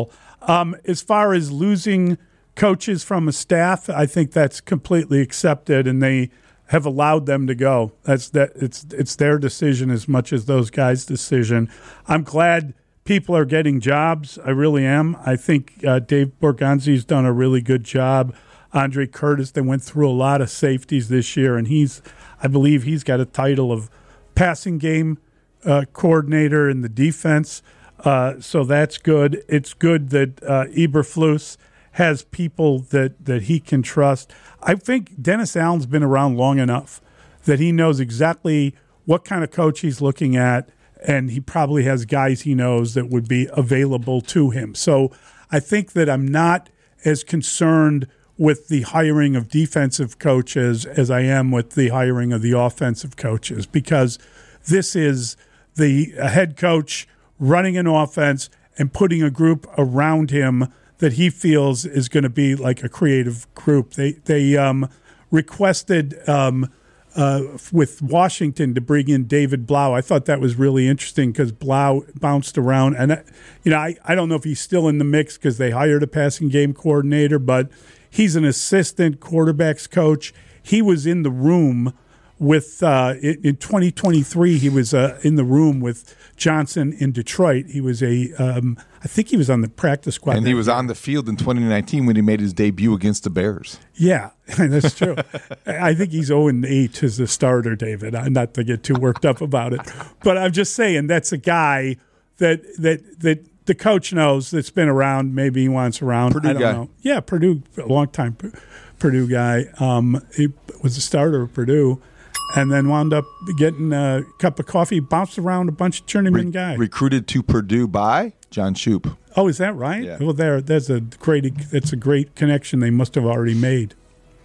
Um, as far as losing coaches from a staff, I think that's completely accepted, and they have allowed them to go. That's that. It's it's their decision as much as those guys' decision. I'm glad people are getting jobs. I really am. I think uh, Dave Borgonzi's done a really good job. Andre Curtis, they went through a lot of safeties this year, and he's, I believe he's got a title of passing game uh, coordinator in the defense. Uh, so that's good. It's good that uh, Eberflus has people that, that he can trust. I think Dennis Allen's been around long enough that he knows exactly what kind of coach he's looking at, and he probably has guys he knows that would be available to him. So I think that I'm not as concerned with the hiring of defensive coaches as I am with the hiring of the offensive coaches, because this is the a head coach running an offense and putting a group around him that he feels is going to be like a creative group. They they um, requested um, uh, with Washington to bring in David Blau. I thought that was really interesting because Blau bounced around. And, you know, I, I don't know if he's still in the mix because they hired a passing game coordinator, but he's an assistant quarterbacks coach. He was in the room with uh, in, in twenty twenty-three. He was uh, in the room with Johnson in Detroit. He was a, um, I think he was on the practice squad. And he was on the field in twenty nineteen when he made his debut against the Bears. Yeah, that's true. I think he's oh and eight as a starter, David. Not to get too worked up about it, but I'm just saying that's a guy that that that. The coach knows that's been around. Maybe he wants around. Purdue I don't guy. know. Yeah, Purdue, a long time Purdue guy. Um, he was a starter of Purdue, and then wound up getting a cup of coffee. Bounced around a bunch of journeyman Re- guys. Recruited to Purdue by John Shoup. Oh, is that right? Yeah. Well, there, that's a great. That's a great connection they must have already made.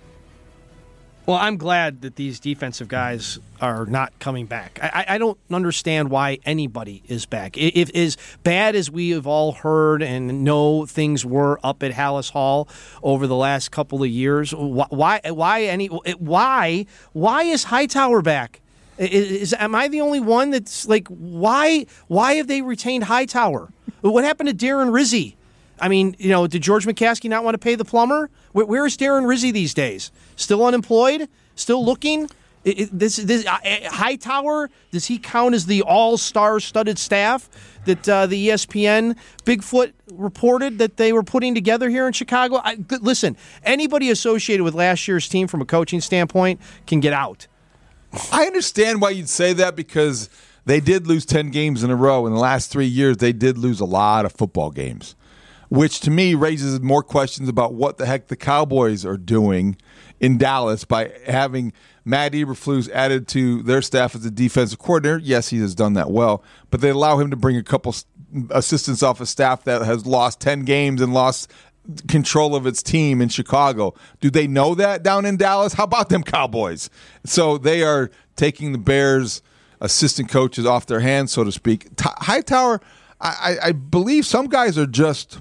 Well, I'm glad that these defensive guys are not coming back. I, I don't understand why anybody is back. If as bad as we have all heard and know things were up at Hallis Hall over the last couple of years, why why any why why is Hightower back? Is, is am I the only one that's like why why have they retained Hightower? What happened to Darren Rizzi? I mean, you know, did George McCaskey not want to pay the plumber? Where, where is Darren Rizzi these days? Still unemployed? Still looking? It, it, this this uh, Hightower, does he count as the all-star studded staff that uh, the E S P N Bigfoot reported that they were putting together here in Chicago? I, listen, anybody associated with last year's team from a coaching standpoint can get out. I understand why you'd say that because they did lose ten games in a row. In the last three years, they did lose a lot of football games, which to me raises more questions about what the heck the Cowboys are doing in Dallas by having Matt Eberflus added to their staff as a defensive coordinator. Yes, he has done that well, but they allow him to bring a couple assistants off of staff that has lost ten games and lost control of its team in Chicago. Do they know that down in Dallas? How about them Cowboys? So they are taking the Bears' assistant coaches off their hands, so to speak. T- Hightower, I, I believe some guys are just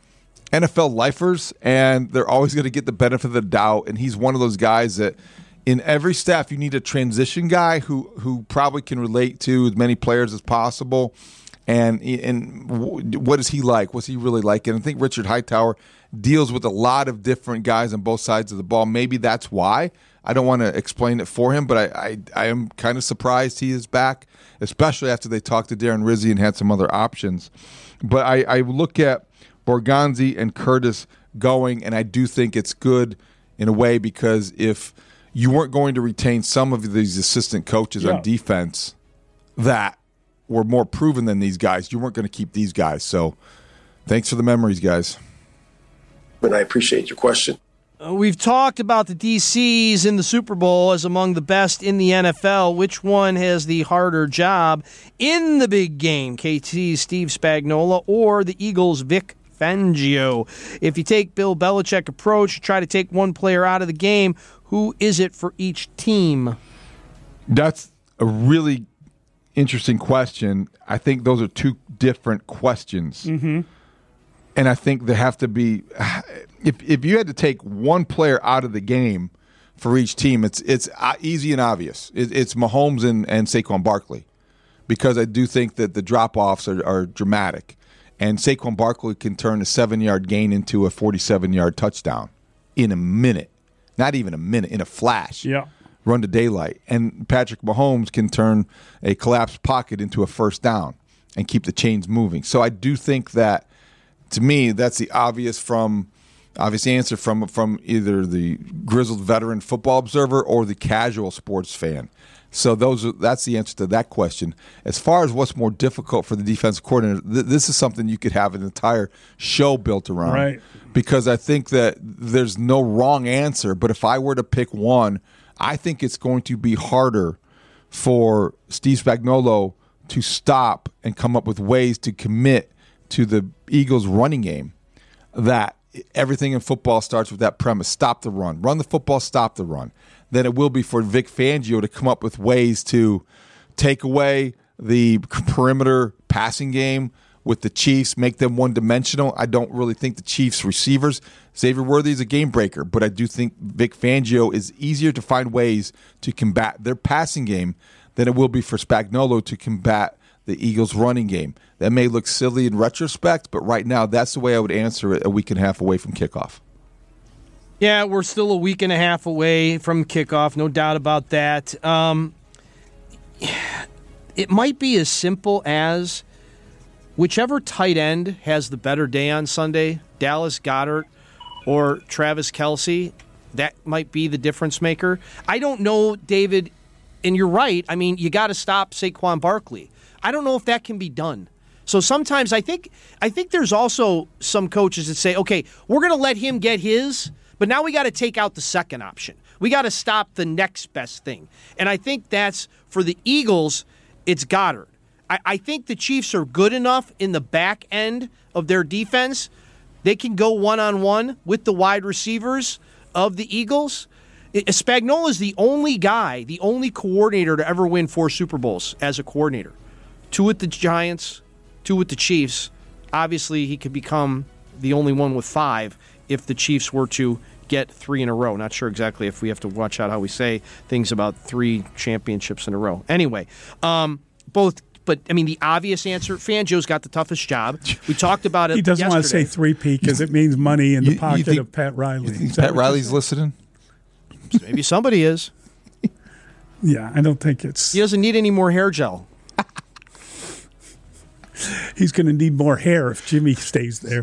N F L lifers, and they're always going to get the benefit of the doubt, and he's one of those guys that in every staff you need a transition guy who who probably can relate to as many players as possible. And and what is he like? What's he really like? And I think Richard Hightower deals with a lot of different guys on both sides of the ball. Maybe that's why. I don't want to explain it for him, but I, I, I am kind of surprised he is back, especially after they talked to Darren Rizzi and had some other options. But I, I look at Borgonzi and Curtis going, and I do think it's good in a way because if you weren't going to retain some of these assistant coaches Yeah. on defense that were more proven than these guys, you weren't going to keep these guys. So thanks for the memories, guys. And I appreciate your question. Uh, we've talked about the D Cs in the Super Bowl as among the best in the N F L. Which one has the harder job in the big game? K T's Steve Spagnuolo or the Eagles' Vic Fangio? If you take Bill Belichick approach, try to take one player out of the game, who is it for each team? That's a really interesting question. I think those are two different questions. Mm-hmm. And I think they have to be if if you had to take one player out of the game for each team, it's it's easy and obvious. It, it's Mahomes and, and Saquon Barkley, because I do think that the drop-offs are, are dramatic. And Saquon Barkley can turn a seven-yard gain into a forty-seven-yard touchdown in a minute. Not even a minute, in a flash. Yeah. Run to daylight. And Patrick Mahomes can turn a collapsed pocket into a first down and keep the chains moving. So I do think that, to me, that's the obvious from obvious answer from from either the grizzled veteran football observer or the casual sports fan. So those are, that's the answer to that question. As far as what's more difficult for the defensive coordinator, th- this is something you could have an entire show built around. Right. Because I think that there's no wrong answer, but if I were to pick one, I think it's going to be harder for Steve Spagnuolo to stop and come up with ways to commit to the Eagles' running game. That everything in football starts with that premise: stop the run, run the football, stop the run. Then it will be for Vic Fangio to come up with ways to take away the perimeter passing game with the Chiefs, make them one-dimensional. I don't really think the Chiefs' receivers, Xavier Worthy is a game breaker, but I do think Vic Fangio is easier to find ways to combat their passing game than it will be for Spagnuolo to combat the Eagles' running game. That may look silly in retrospect, but right now that's the way I would answer it a week and a half away from kickoff. Yeah, we're still a week and a half away from kickoff, no doubt about that. Um, it might be as simple as whichever tight end has the better day on Sunday, Dallas Goedert or Travis Kelce, that might be the difference maker. I don't know, David, and you're right. I mean, you got to stop Saquon Barkley. I don't know if that can be done. So sometimes I think I think there's also some coaches that say, okay, we're going to let him get his, but now we got to take out the second option. We got to stop the next best thing. And I think that's, for the Eagles, it's Goddard. I, I think the Chiefs are good enough in the back end of their defense. They can go one-on-one with the wide receivers of the Eagles. Spagnuolo is the only guy, the only coordinator to ever win four Super Bowls as a coordinator. Two with the Giants, two with the Chiefs. Obviously, he could become the only one with five if the Chiefs were to get three in a row. Not sure exactly if we have to watch out how we say things about three championships in a row. Anyway, um, both, but I mean, the obvious answer, Fangio's got the toughest job. We talked about it He doesn't yesterday. want to say three-peat because it means money in the You- pocket you think- of Pat Riley. You think Is that Pat what you're Riley's saying? listening? Maybe somebody is. Yeah, I don't think it's... He doesn't need any more hair gel. He's going to need more hair if Jimmy stays there.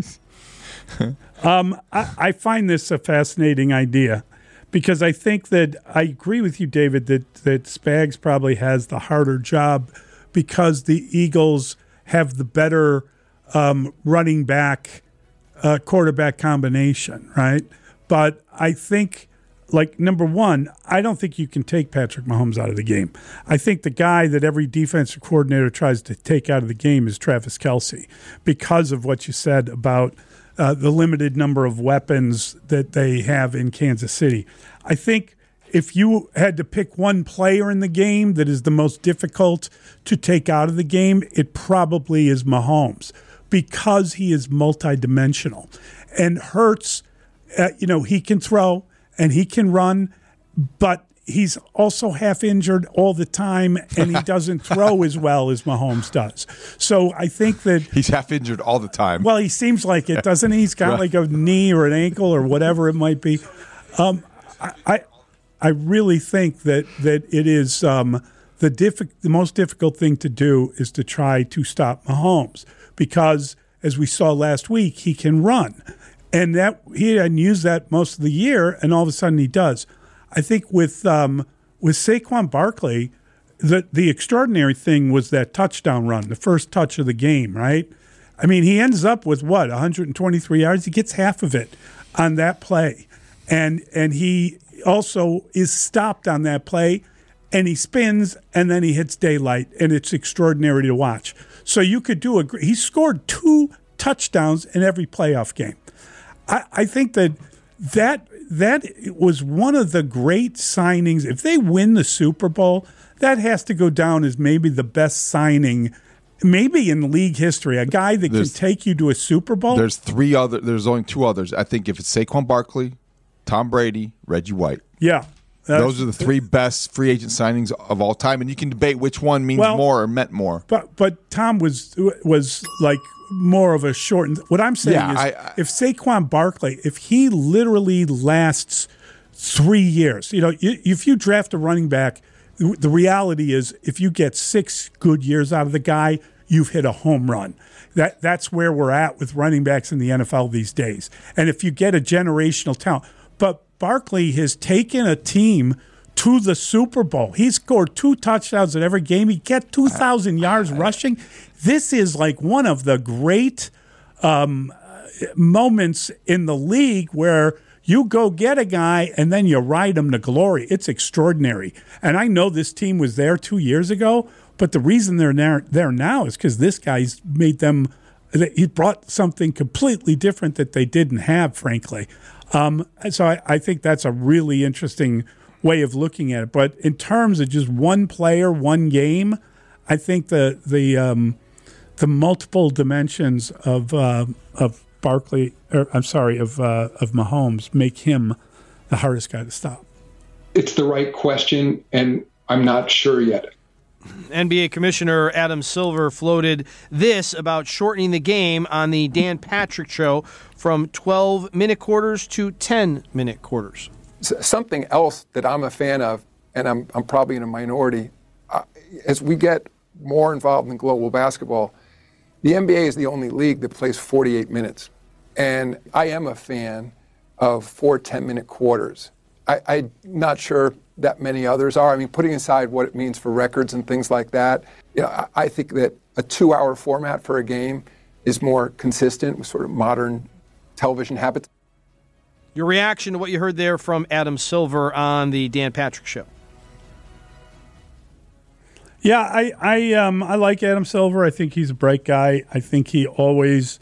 um, I, I find this a fascinating idea because I think that I agree with you, David, that, that Spags probably has the harder job because the Eagles have the better um, running back, uh, quarterback combination, right? But I think, like, number one, I don't think you can take Patrick Mahomes out of the game. I think the guy that every defensive coordinator tries to take out of the game is Travis Kelce because of what you said about uh, the limited number of weapons that they have in Kansas City. I think if you had to pick one player in the game that is the most difficult to take out of the game, it probably is Mahomes because he is multidimensional. And Hurts, uh, you know, he can throw and he can run, but he's also half injured all the time, and he doesn't throw as well as Mahomes does. So I think that he's half injured all the time. Well, he seems like it, doesn't he? He's got Right. like a knee or an ankle or whatever it might be. Um, I, I I really think that that it is um, the diffi- the most difficult thing to do is to try to stop Mahomes because, as we saw last week, he can run. And that he hadn't used that most of the year, and all of a sudden he does. I think with um, with Saquon Barkley, the the extraordinary thing was that touchdown run, the first touch of the game, right? I mean, he ends up with what, one hundred twenty-three yards? He gets half of it on that play, and and he also is stopped on that play, and he spins, and then he hits daylight, and it's extraordinary to watch. So you could do a. He scored two touchdowns in every playoff game. I, I think that that that was one of the great signings. If they win the Super Bowl, that has to go down as maybe the best signing, maybe in league history. A guy that There's- can take you to a Super Bowl. There's three other. There's only two others. I think if it's Saquon Barkley, Tom Brady, Reggie White. Yeah. That's, Those are the three best free agent signings of all time, and you can debate which one means well, more or meant more. But but Tom was was like more of a shortened. What I'm saying Yeah, is, I- I- if Saquon Barkley, if he literally lasts three years, you know, i- if you draft a running back, the reality is, if you get six good years out of the guy, you've hit a home run. That that's where we're at with running backs in the N F L these days. And if you get a generational talent, but Barkley has taken a team to the Super Bowl. He scored two touchdowns in every game. He get two thousand yards rushing. This is like one of the great um, moments in the league where you go get a guy and then you ride him to glory. It's extraordinary. And I know this team was there two years ago, but the reason they're there, there now is because this guy's made them – he brought something completely different that they didn't have, frankly. Um, so I, I think that's a really interesting way of looking at it. But in terms of just one player, one game, I think the the um, the multiple dimensions of uh, of Barkley, or I'm sorry, of uh, of Mahomes make him the hardest guy to stop. It's the right question, and I'm not sure yet. N B A Commissioner Adam Silver floated this about shortening the game on the Dan Patrick Show from twelve-minute quarters to ten-minute quarters. Something else that I'm a fan of, and I'm, I'm probably in a minority, uh, as we get more involved in global basketball, the N B A is the only league that plays forty-eight minutes. And I am a fan of four ten-minute quarters. I, I'm not sure that many others are. I mean, putting aside what it means for records and things like that, you know, I, I think that a two-hour format for a game is more consistent with sort of modern television habits. Your reaction to what you heard there from Adam Silver on the Dan Patrick Show? Yeah, I I um I like Adam Silver. I think he's a bright guy. I think he always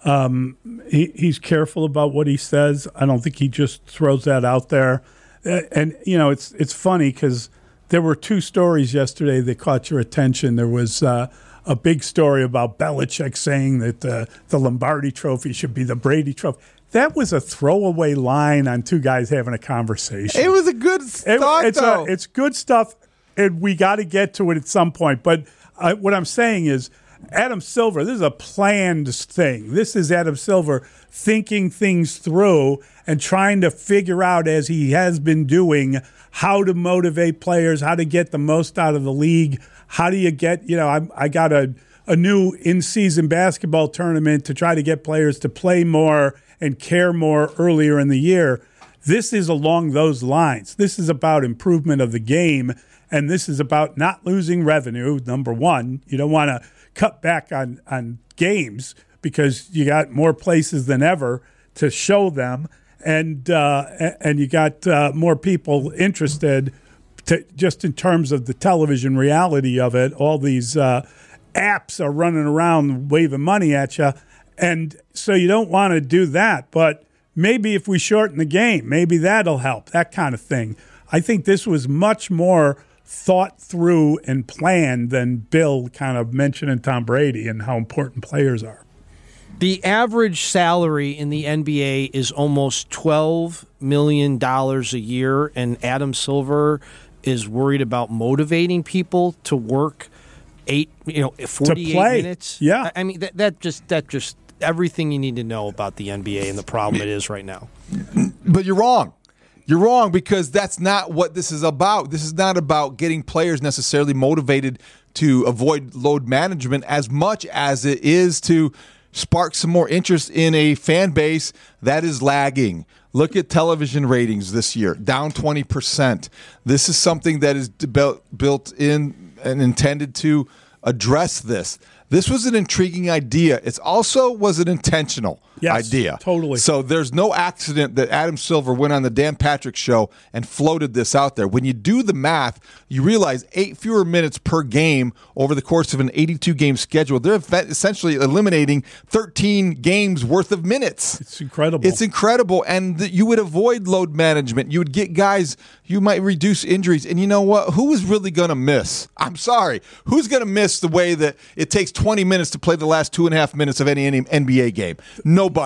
um he, he's careful about what he says. I don't think he just throws that out there. Uh, and you know, it's it's funny because there were two stories yesterday that caught your attention. There was uh, a big story about Belichick saying that uh, the Lombardi Trophy should be the Brady Trophy. That was a throwaway line on two guys having a conversation. It was a good thought, it, it's though. A, it's good stuff, and we got to get to it at some point. But uh, what I'm saying is, Adam Silver, this is a planned thing. This is Adam Silver thinking things through and trying to figure out, as he has been doing, how to motivate players, how to get the most out of the league. How do you get, you know, I, I got a, a new in-season basketball tournament to try to get players to play more and care more earlier in the year. This is along those lines. This is about improvement of the game, and this is about not losing revenue, number one. You don't want to cut back on, on games because you got more places than ever to show them, and uh, and you got uh, more people interested to, just in terms of the television reality of it. All these uh, apps are running around waving money at you, and so you don't want to do that. But maybe if we shorten the game, maybe that'll help, that kind of thing. I think this was much more thought through and planned than Bill kind of mentioning Tom Brady and how important players are. The average salary in the N B A is almost twelve million dollars a year, and Adam Silver is worried about motivating people to work eight, you know, forty-eight minutes. Yeah, I mean that that just that just everything you need to know about the N B A and the problem it is right now. But you're wrong. You're wrong because that's not what this is about. This is not about getting players necessarily motivated to avoid load management as much as it is to spark some more interest in a fan base that is lagging. Look at television ratings this year, down twenty percent. This is something that is built built in and intended to address this. This was an intriguing idea. It also was an intentional yes, idea. Totally. So there's no accident that Adam Silver went on the Dan Patrick Show and floated this out there. When you do the math, you realize eight fewer minutes per game over the course of an eighty-two game schedule. They're essentially eliminating thirteen games worth of minutes. It's incredible. It's incredible. And you would avoid load management. You would get guys, you might reduce injuries. And you know what? Who is really going to miss? I'm sorry. Who's going to miss the way that it takes twenty minutes to play the last two and a half minutes of any N B A game? Nobody.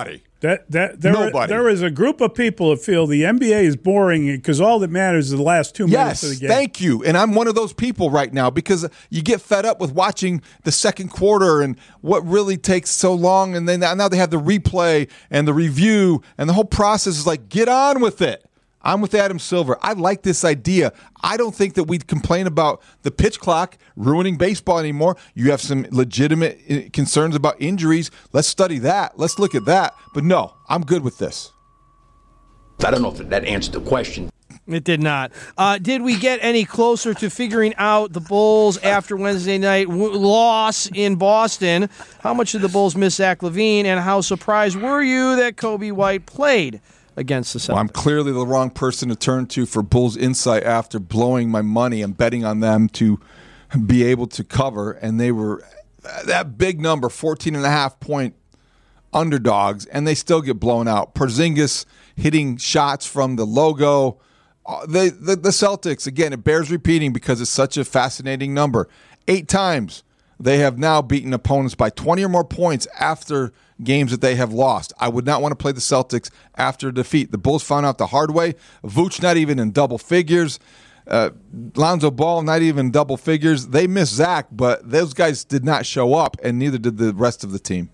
That that there, Nobody. there is a group of people that feel the N B A is boring because all that matters is the last two minutes Yes, of the game. thank you. And I'm one of those people right now because you get fed up with watching the second quarter and what really takes so long. And then now they have the replay and the review and the whole process is like, get on with it. I'm with Adam Silver. I like this idea. I don't think that we'd complain about the pitch clock ruining baseball anymore. You have some legitimate concerns about injuries. Let's study that. Let's look at that. But no, I'm good with this. I don't know if that answered the question. It did not. Uh, did we get any closer to figuring out the Bulls after Wednesday night w- loss in Boston? How much did the Bulls miss Zach LaVine, and how surprised were you that Kobe White played against the Celtics? Well, I'm clearly the wrong person to turn to for Bulls insight after blowing my money and betting on them to be able to cover, and they were that big number, fourteen and a half point underdogs, and they still get blown out. Porzingis hitting shots from the logo. They, the, the Celtics, again, it bears repeating because it's such a fascinating number. Eight times they have now beaten opponents by twenty or more points after games that they have lost. I would not want to play the Celtics after a defeat. The Bulls found out the hard way. Vooch not even in double figures. Uh, Lonzo Ball not even double figures. They missed Zach, but those guys did not show up, and neither did the rest of the team.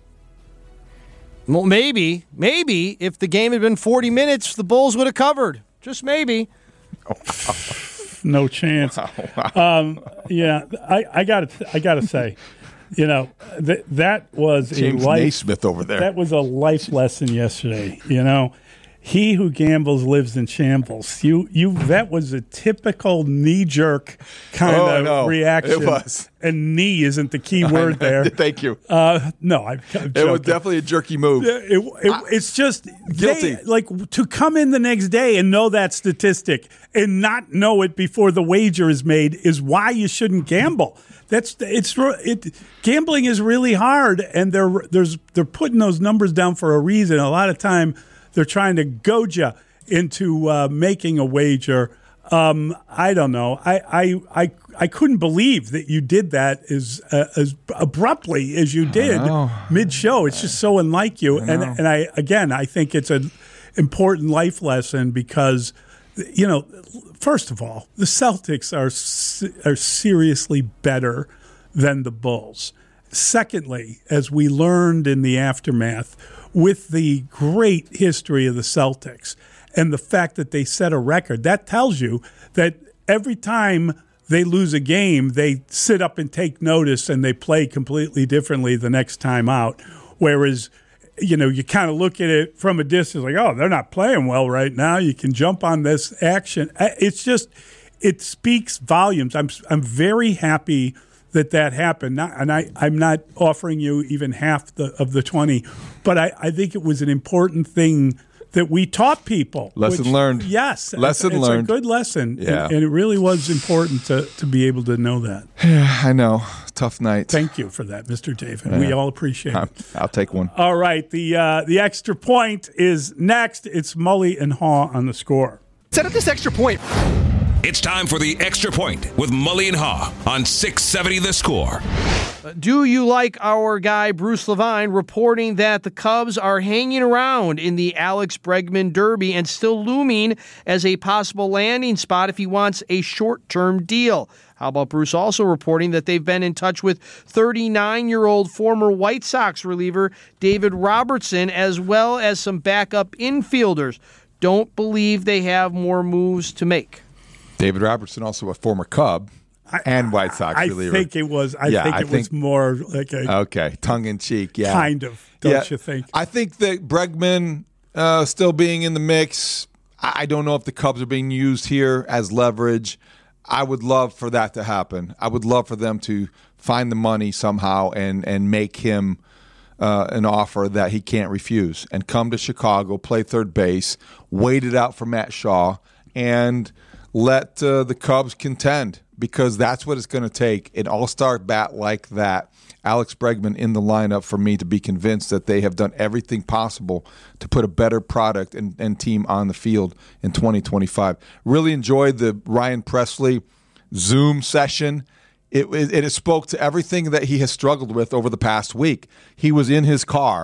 Well, maybe, maybe if the game had been forty minutes, the Bulls would have covered. Just maybe. Oh, wow. No chance. Wow, wow. Um, yeah, I, I got I got to say, you know, that that was James a life, Naismith over there. That was a life lesson yesterday. You know, he who gambles lives in shambles. You you that was a typical knee jerk kind Oh, of no, reaction. it was. And knee isn't the key word there. Thank you. Uh, no, I, I'm It joking. was definitely a jerky move. It, it, it's just Guilty. they- like to come in the next day and know that statistic and not know it before the wager is made is why you shouldn't gamble. That's it's it. Gambling is really hard, and they're there's they're putting those numbers down for a reason. A lot of time they're trying to goad you into uh, making a wager. Um, I don't know. I, I I I couldn't believe that you did that as uh, as abruptly as you did mid show. It's just so unlike you. And and I again I think it's an important life lesson because, you know, first of all, the Celtics are are seriously better than the Bulls. Secondly, as we learned in the aftermath, with the great history of the Celtics and the fact that they set a record, that tells you that every time they lose a game, they sit up and take notice and they play completely differently the next time out. Whereas, you know, you kind of look at it from a distance like, oh, they're not playing well right now. You can jump on this action. It's just, it speaks volumes. I'm I'm very happy that that happened. Not, and I, I'm not offering you even half the, of the twenty, but I, I think it was an important thing that we taught people. Lesson which, learned. Yes. Lesson it's learned. It's a good lesson. Yeah. And, and it really was important to, to be able to know that. Yeah, I know. Tough night. Thank you for that, Mister David. Yeah. We all appreciate I'll, it. I'll take one. All right. The, uh, the extra point is next. It's Mully and Haw on the Score. Set up this extra point. It's time for the Extra Point with Mully and Haw on six seventy The Score. Uh, do you like our guy Bruce Levine reporting that the Cubs are hanging around in the Alex Bregman Derby and still looming as a possible landing spot if he wants a short-term deal? How about Bruce also reporting that they've been in touch with thirty-nine-year-old former White Sox reliever David Robertson, as well as some backup infielders? Don't believe they have more moves to make. David Robertson, also a former Cub and White Sox I reliever. think it was. I Yeah, think I it was think- more like a Okay, tongue in cheek, yeah. kind of. Don't Yeah. you think? I think that Bregman uh, still being in the mix, I I don't know if the Cubs are being used here as leverage. I would love for that to happen. I would love for them to find the money somehow and, and make him uh, an offer that he can't refuse and come to Chicago, play third base, wait it out for Matt Shaw, and let uh, the Cubs contend, because that's what it's going to take, an all-star bat like that, Alex Bregman, in the lineup for me to be convinced that they have done everything possible to put a better product and, and team on the field in twenty twenty-five. Really enjoyed the Ryan Presley Zoom session. It, it, it spoke to everything that he has struggled with over the past week. He was in his car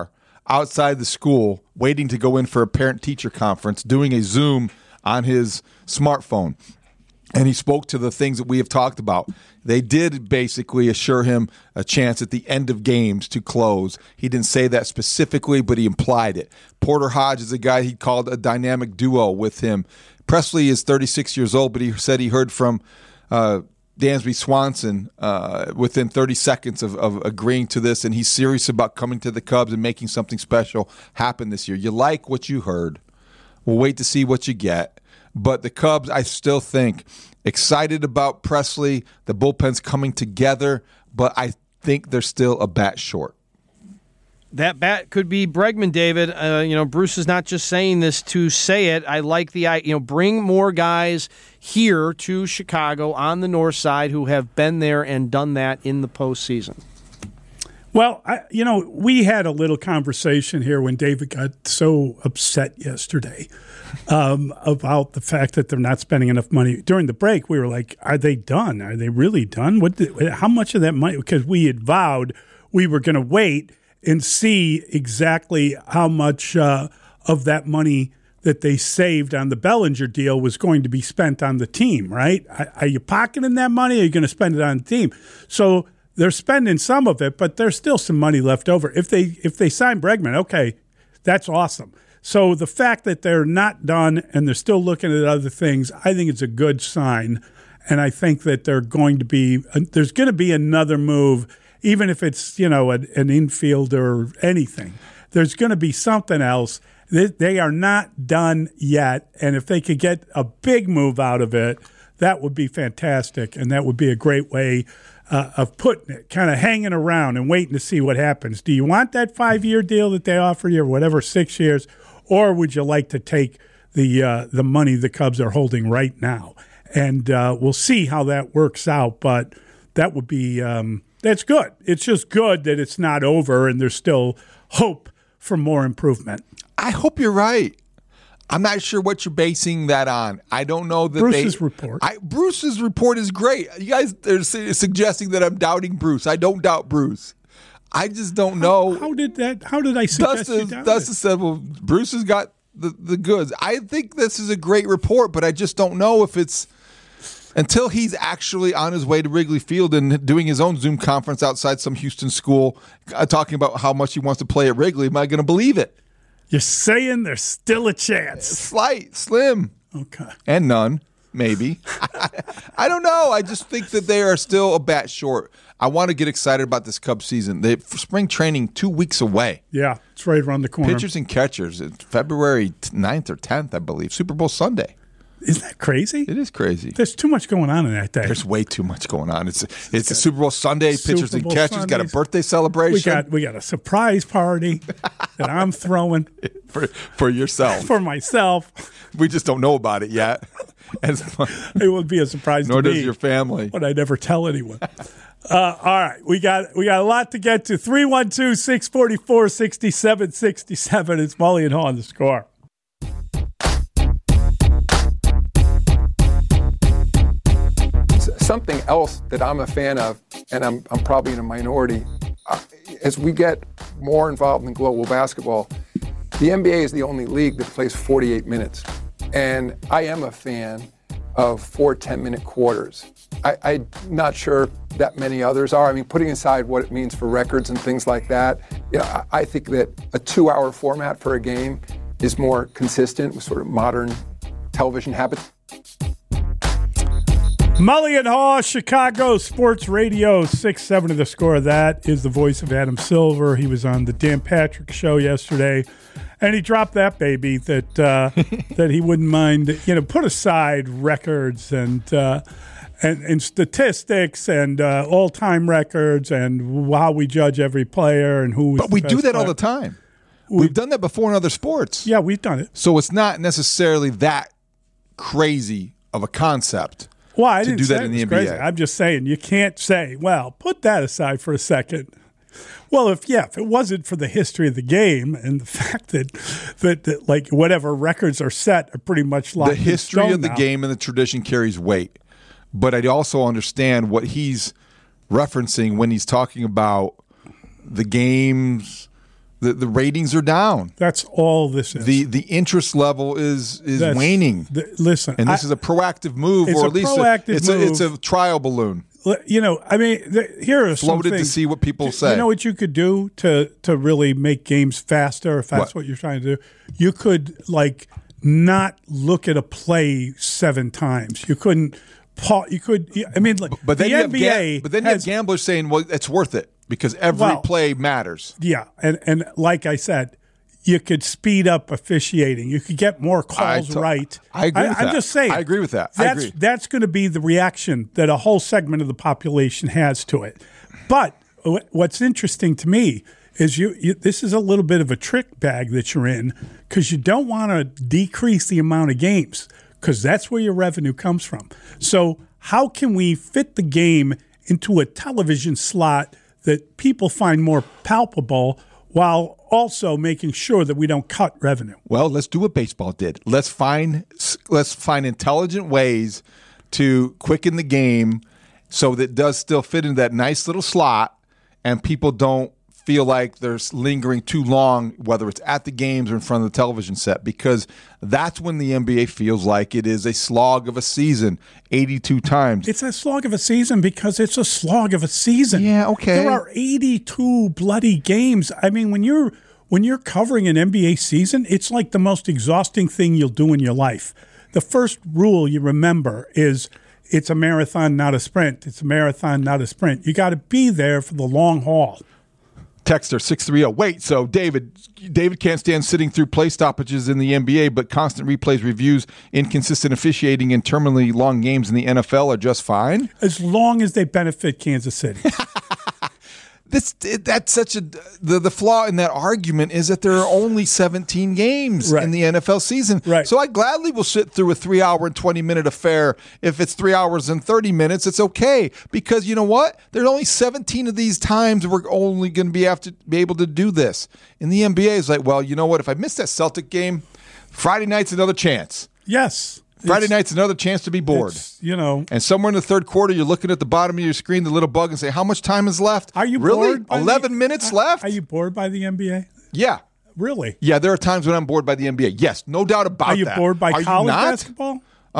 outside the school waiting to go in for a parent-teacher conference, doing a Zoom on his smartphone. And he spoke to the things that we have talked about. They did basically assure him a chance at the end of games to close. He didn't say that specifically, but he implied it. Porter Hodge is a guy he called a dynamic duo with him. Presley is thirty-six years old, but he said he heard from uh, Dansby Swanson uh, within thirty seconds of, of agreeing to this, and he's serious about coming to the Cubs and making something special happen this year. You like what you heard. We'll wait to see what you get. But the Cubs, I still think, excited about Presley. The bullpen's coming together, but I think they're still a bat short. That bat could be Bregman, David. Uh, you know, Bruce is not just saying this to say it. I like the, you know, bring more guys here to Chicago on the north side who have been there and done that in the postseason. Well, I, you know, we had a little conversation here when David got so upset yesterday um, about the fact that they're not spending enough money. During the break, we were like, are they done? Are they really done? What? Did, how much of that money? Because we had vowed we were going to wait and see exactly how much uh, of that money that they saved on the Bellinger deal was going to be spent on the team, right? Are you pocketing that money or are you going to spend it on the team? So they're spending some of it, but there's still some money left over. If they if they sign Bregman, okay, that's awesome. So the fact that they're not done and they're still looking at other things, I think it's a good sign. And I think that they're going to be there's going to be another move, even if it's, you know, an, an infield or anything. There's going to be something else. They, they are not done yet, and if they could get a big move out of it, that would be fantastic, and that would be a great way uh, of putting it, kind of hanging around and waiting to see what happens. Do you want that five-year deal that they offer you or whatever, six years, or would you like to take the uh, the money the Cubs are holding right now? And uh, we'll see how that works out, but that would be um, – that's good. It's just good that it's not over and there's still hope for more improvement. I hope you're right. I'm not sure what you're basing that on. I don't know that Bruce's they, report. I, Bruce's report is great. You guys are su- suggesting that I'm doubting Bruce. I don't doubt Bruce. I just don't know. How, how did that? How did I suggest Dustin, you doubt Dustin it? said, "Well, Bruce has got the, the goods." I think this is a great report, but I just don't know if it's until he's actually on his way to Wrigley Field and doing his own Zoom conference outside some Houston school, uh, talking about how much he wants to play at Wrigley. Am I going to believe it? You're saying there's still a chance. Slight, slim. Okay. And none, maybe. I don't know. I just think that they are still a bat short. I want to get excited about this Cubs season. They spring training two weeks away. Yeah, it's right around the corner. Pitchers and catchers. It's February ninth or tenth, I believe. Super Bowl Sunday. Isn't that crazy? It is crazy. There's too much going on in that day. There's way too much going on. It's it's a Super Bowl Sunday. Super Pitchers Bowl and catchers Sundays. got a birthday celebration. We got we got a surprise party that I'm throwing for for yourself. For myself. We just don't know about it yet. As it would be a surprise Nor to me. does your family. But I never tell anyone. Uh, all right, we got we got a lot to get to. three one two, six four four, six seven six seven. It's Mully and Haw on The Score. Something else that I'm a fan of, and I'm, I'm probably in a minority, uh, as we get more involved in global basketball, the N B A is the only league that plays forty-eight minutes. And I am a fan of four ten-minute quarters. I, I'm not sure that many others are. I mean, putting aside what it means for records and things like that, you know, I, I think that a two-hour format for a game is more consistent with sort of modern television habits. Mully and Haw, Chicago Sports Radio, six seven of The Score. That is the voice of Adam Silver. He was on the Dan Patrick Show yesterday, and he dropped that baby that uh, that he wouldn't mind, you know, put aside records and uh, and, and statistics and uh, all-time records and how we judge every player and who. But we do that player. all the time. We, we've done that before in other sports. Yeah, we've done it. So it's not necessarily that crazy of a concept. Well, I to didn't do say that in the it was N B A. crazy. I'm just saying you can't say, well, put that aside for a second. Well, if yeah, if it wasn't for the history of the game and the fact that that, that like whatever records are set are pretty much locked the history in stone of the now. game and the tradition carries weight. But I also understand what he's referencing when he's talking about the game's The the ratings are down. That's all this is. The the interest level is is That's, waning. The, listen, and this I, is a proactive move, it's or a at least proactive a, it's move. a it's a trial balloon. You know, I mean, the, here are some Floated things. to see what people say. You know what you could do to to really make games faster, if that's What? what you're trying to do? You could, like, not look at a play seven times. You couldn't. pa- You could. I mean, like, But then the you have N B A. ga- but then has, you have gamblers saying, "Well, it's worth it because every Well, play matters." Yeah, and and like I said, you could speed up officiating. You could get more calls I to- right. I agree with I'm that. just saying. I agree with that. I That's agree. that's going to be the reaction that a whole segment of the population has to it. But wh- what's interesting to me is you, you this is a little bit of a trick bag that you're in because you don't want to decrease the amount of games because that's where your revenue comes from. So how can we fit the game into a television slot that people find more palpable while also making sure that we don't cut revenue? Well, let's do what baseball did. Let's find let's find intelligent ways to quicken the game so that it does still fit into that nice little slot, and people don't feel like they're lingering too long, whether it's at the games or in front of the television set, because that's when the N B A feels like it is a slog of a season, eighty-two times. It's a slog of a season because it's a slog of a season. Yeah, okay. There are eighty-two bloody games. I mean, when you're when you're covering an N B A season, it's like the most exhausting thing you'll do in your life. The first rule you remember is it's a marathon, not a sprint. It's a marathon, not a sprint. You got to be there for the long haul. Texter six three zero. Wait, so David, David can't stand sitting through play stoppages in the N B A, but constant replays, reviews, inconsistent officiating, and terminally long games in the N F L are just fine? As long as they benefit Kansas City. This that's such a the, the flaw in that argument is that there are only seventeen games Right. in the N F L season. Right. So I gladly will sit through a three hour and twenty minute affair. If it's three hours and thirty minutes, it's okay because you know what? There's only seventeen of these times we're only going to be have to be able to do this. In the N B A, it's like, well, you know what? If I miss that Celtic game, Friday night's another chance. Yes. Friday It's- night's another chance to be bored. it's, You know, And somewhere in the third quarter, you're looking at the bottom of your screen, the little bug, and say, how much time is left? are you really? bored? by the- eleven minutes are- left? Are you bored by the N B A? Yeah. Really? Yeah, there are times when I'm bored by the N B A. Yes, no doubt about that. Are you bored by Are you college not? basketball?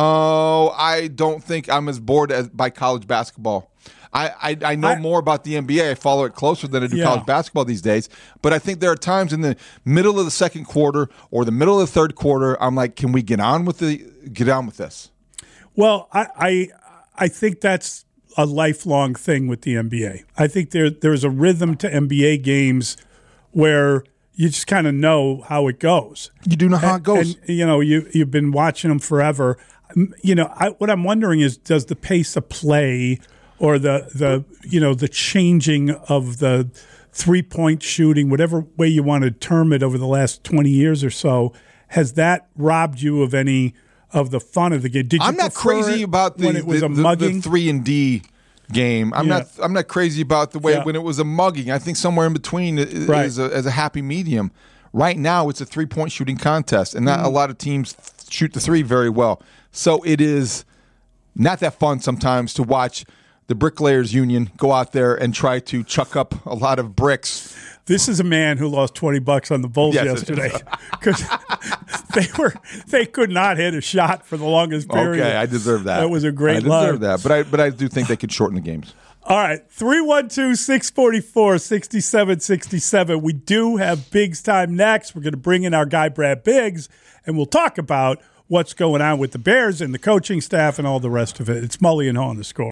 Oh, I don't think I'm as bored as by college basketball. I, I, I know I- more about the N B A. I follow it closer than I do Yeah. college basketball these days. But I think there are times in the middle of the second quarter or the middle of the third quarter, I'm like, can we get on with the get on with this? Well, I, I I think that's a lifelong thing with the N B A. I think there there's a rhythm to N B A games where you just kind of know how it goes. You do know how it goes. And, you know, you you've been watching them forever. Um, You know, I, what I'm wondering is, does the pace of play or the the you know the changing of the three point shooting, whatever way you want to term it, over the last twenty years or so, has that robbed you of any of the fun of the game? Did you I'm not prefer crazy it about the, when it was the, a the- mugging? the three and D game. I'm Yeah. not I'm not crazy about the way Yeah. when it was a mugging. I think somewhere in between is, Right. is, a, is a happy medium. Right now, it's a three point shooting contest, and not Mm-hmm. a lot of teams shoot the three very well. So it is not that fun sometimes to watch the Bricklayers Union go out there and try to chuck up a lot of bricks. This is a man who lost twenty bucks on the Bulls Yes, it yesterday is. because they were they could not hit a shot for the longest period. Okay, I deserve that. That was a great I deserve line. that, but I but I do think they could shorten the games. All right, three one two, six four four, six seven six seven. We do have Biggs time next. We're going to bring in our guy, Brad Biggs, and we'll talk about what's going on with the Bears and the coaching staff and all the rest of it. It's Mully and Haw on the Score.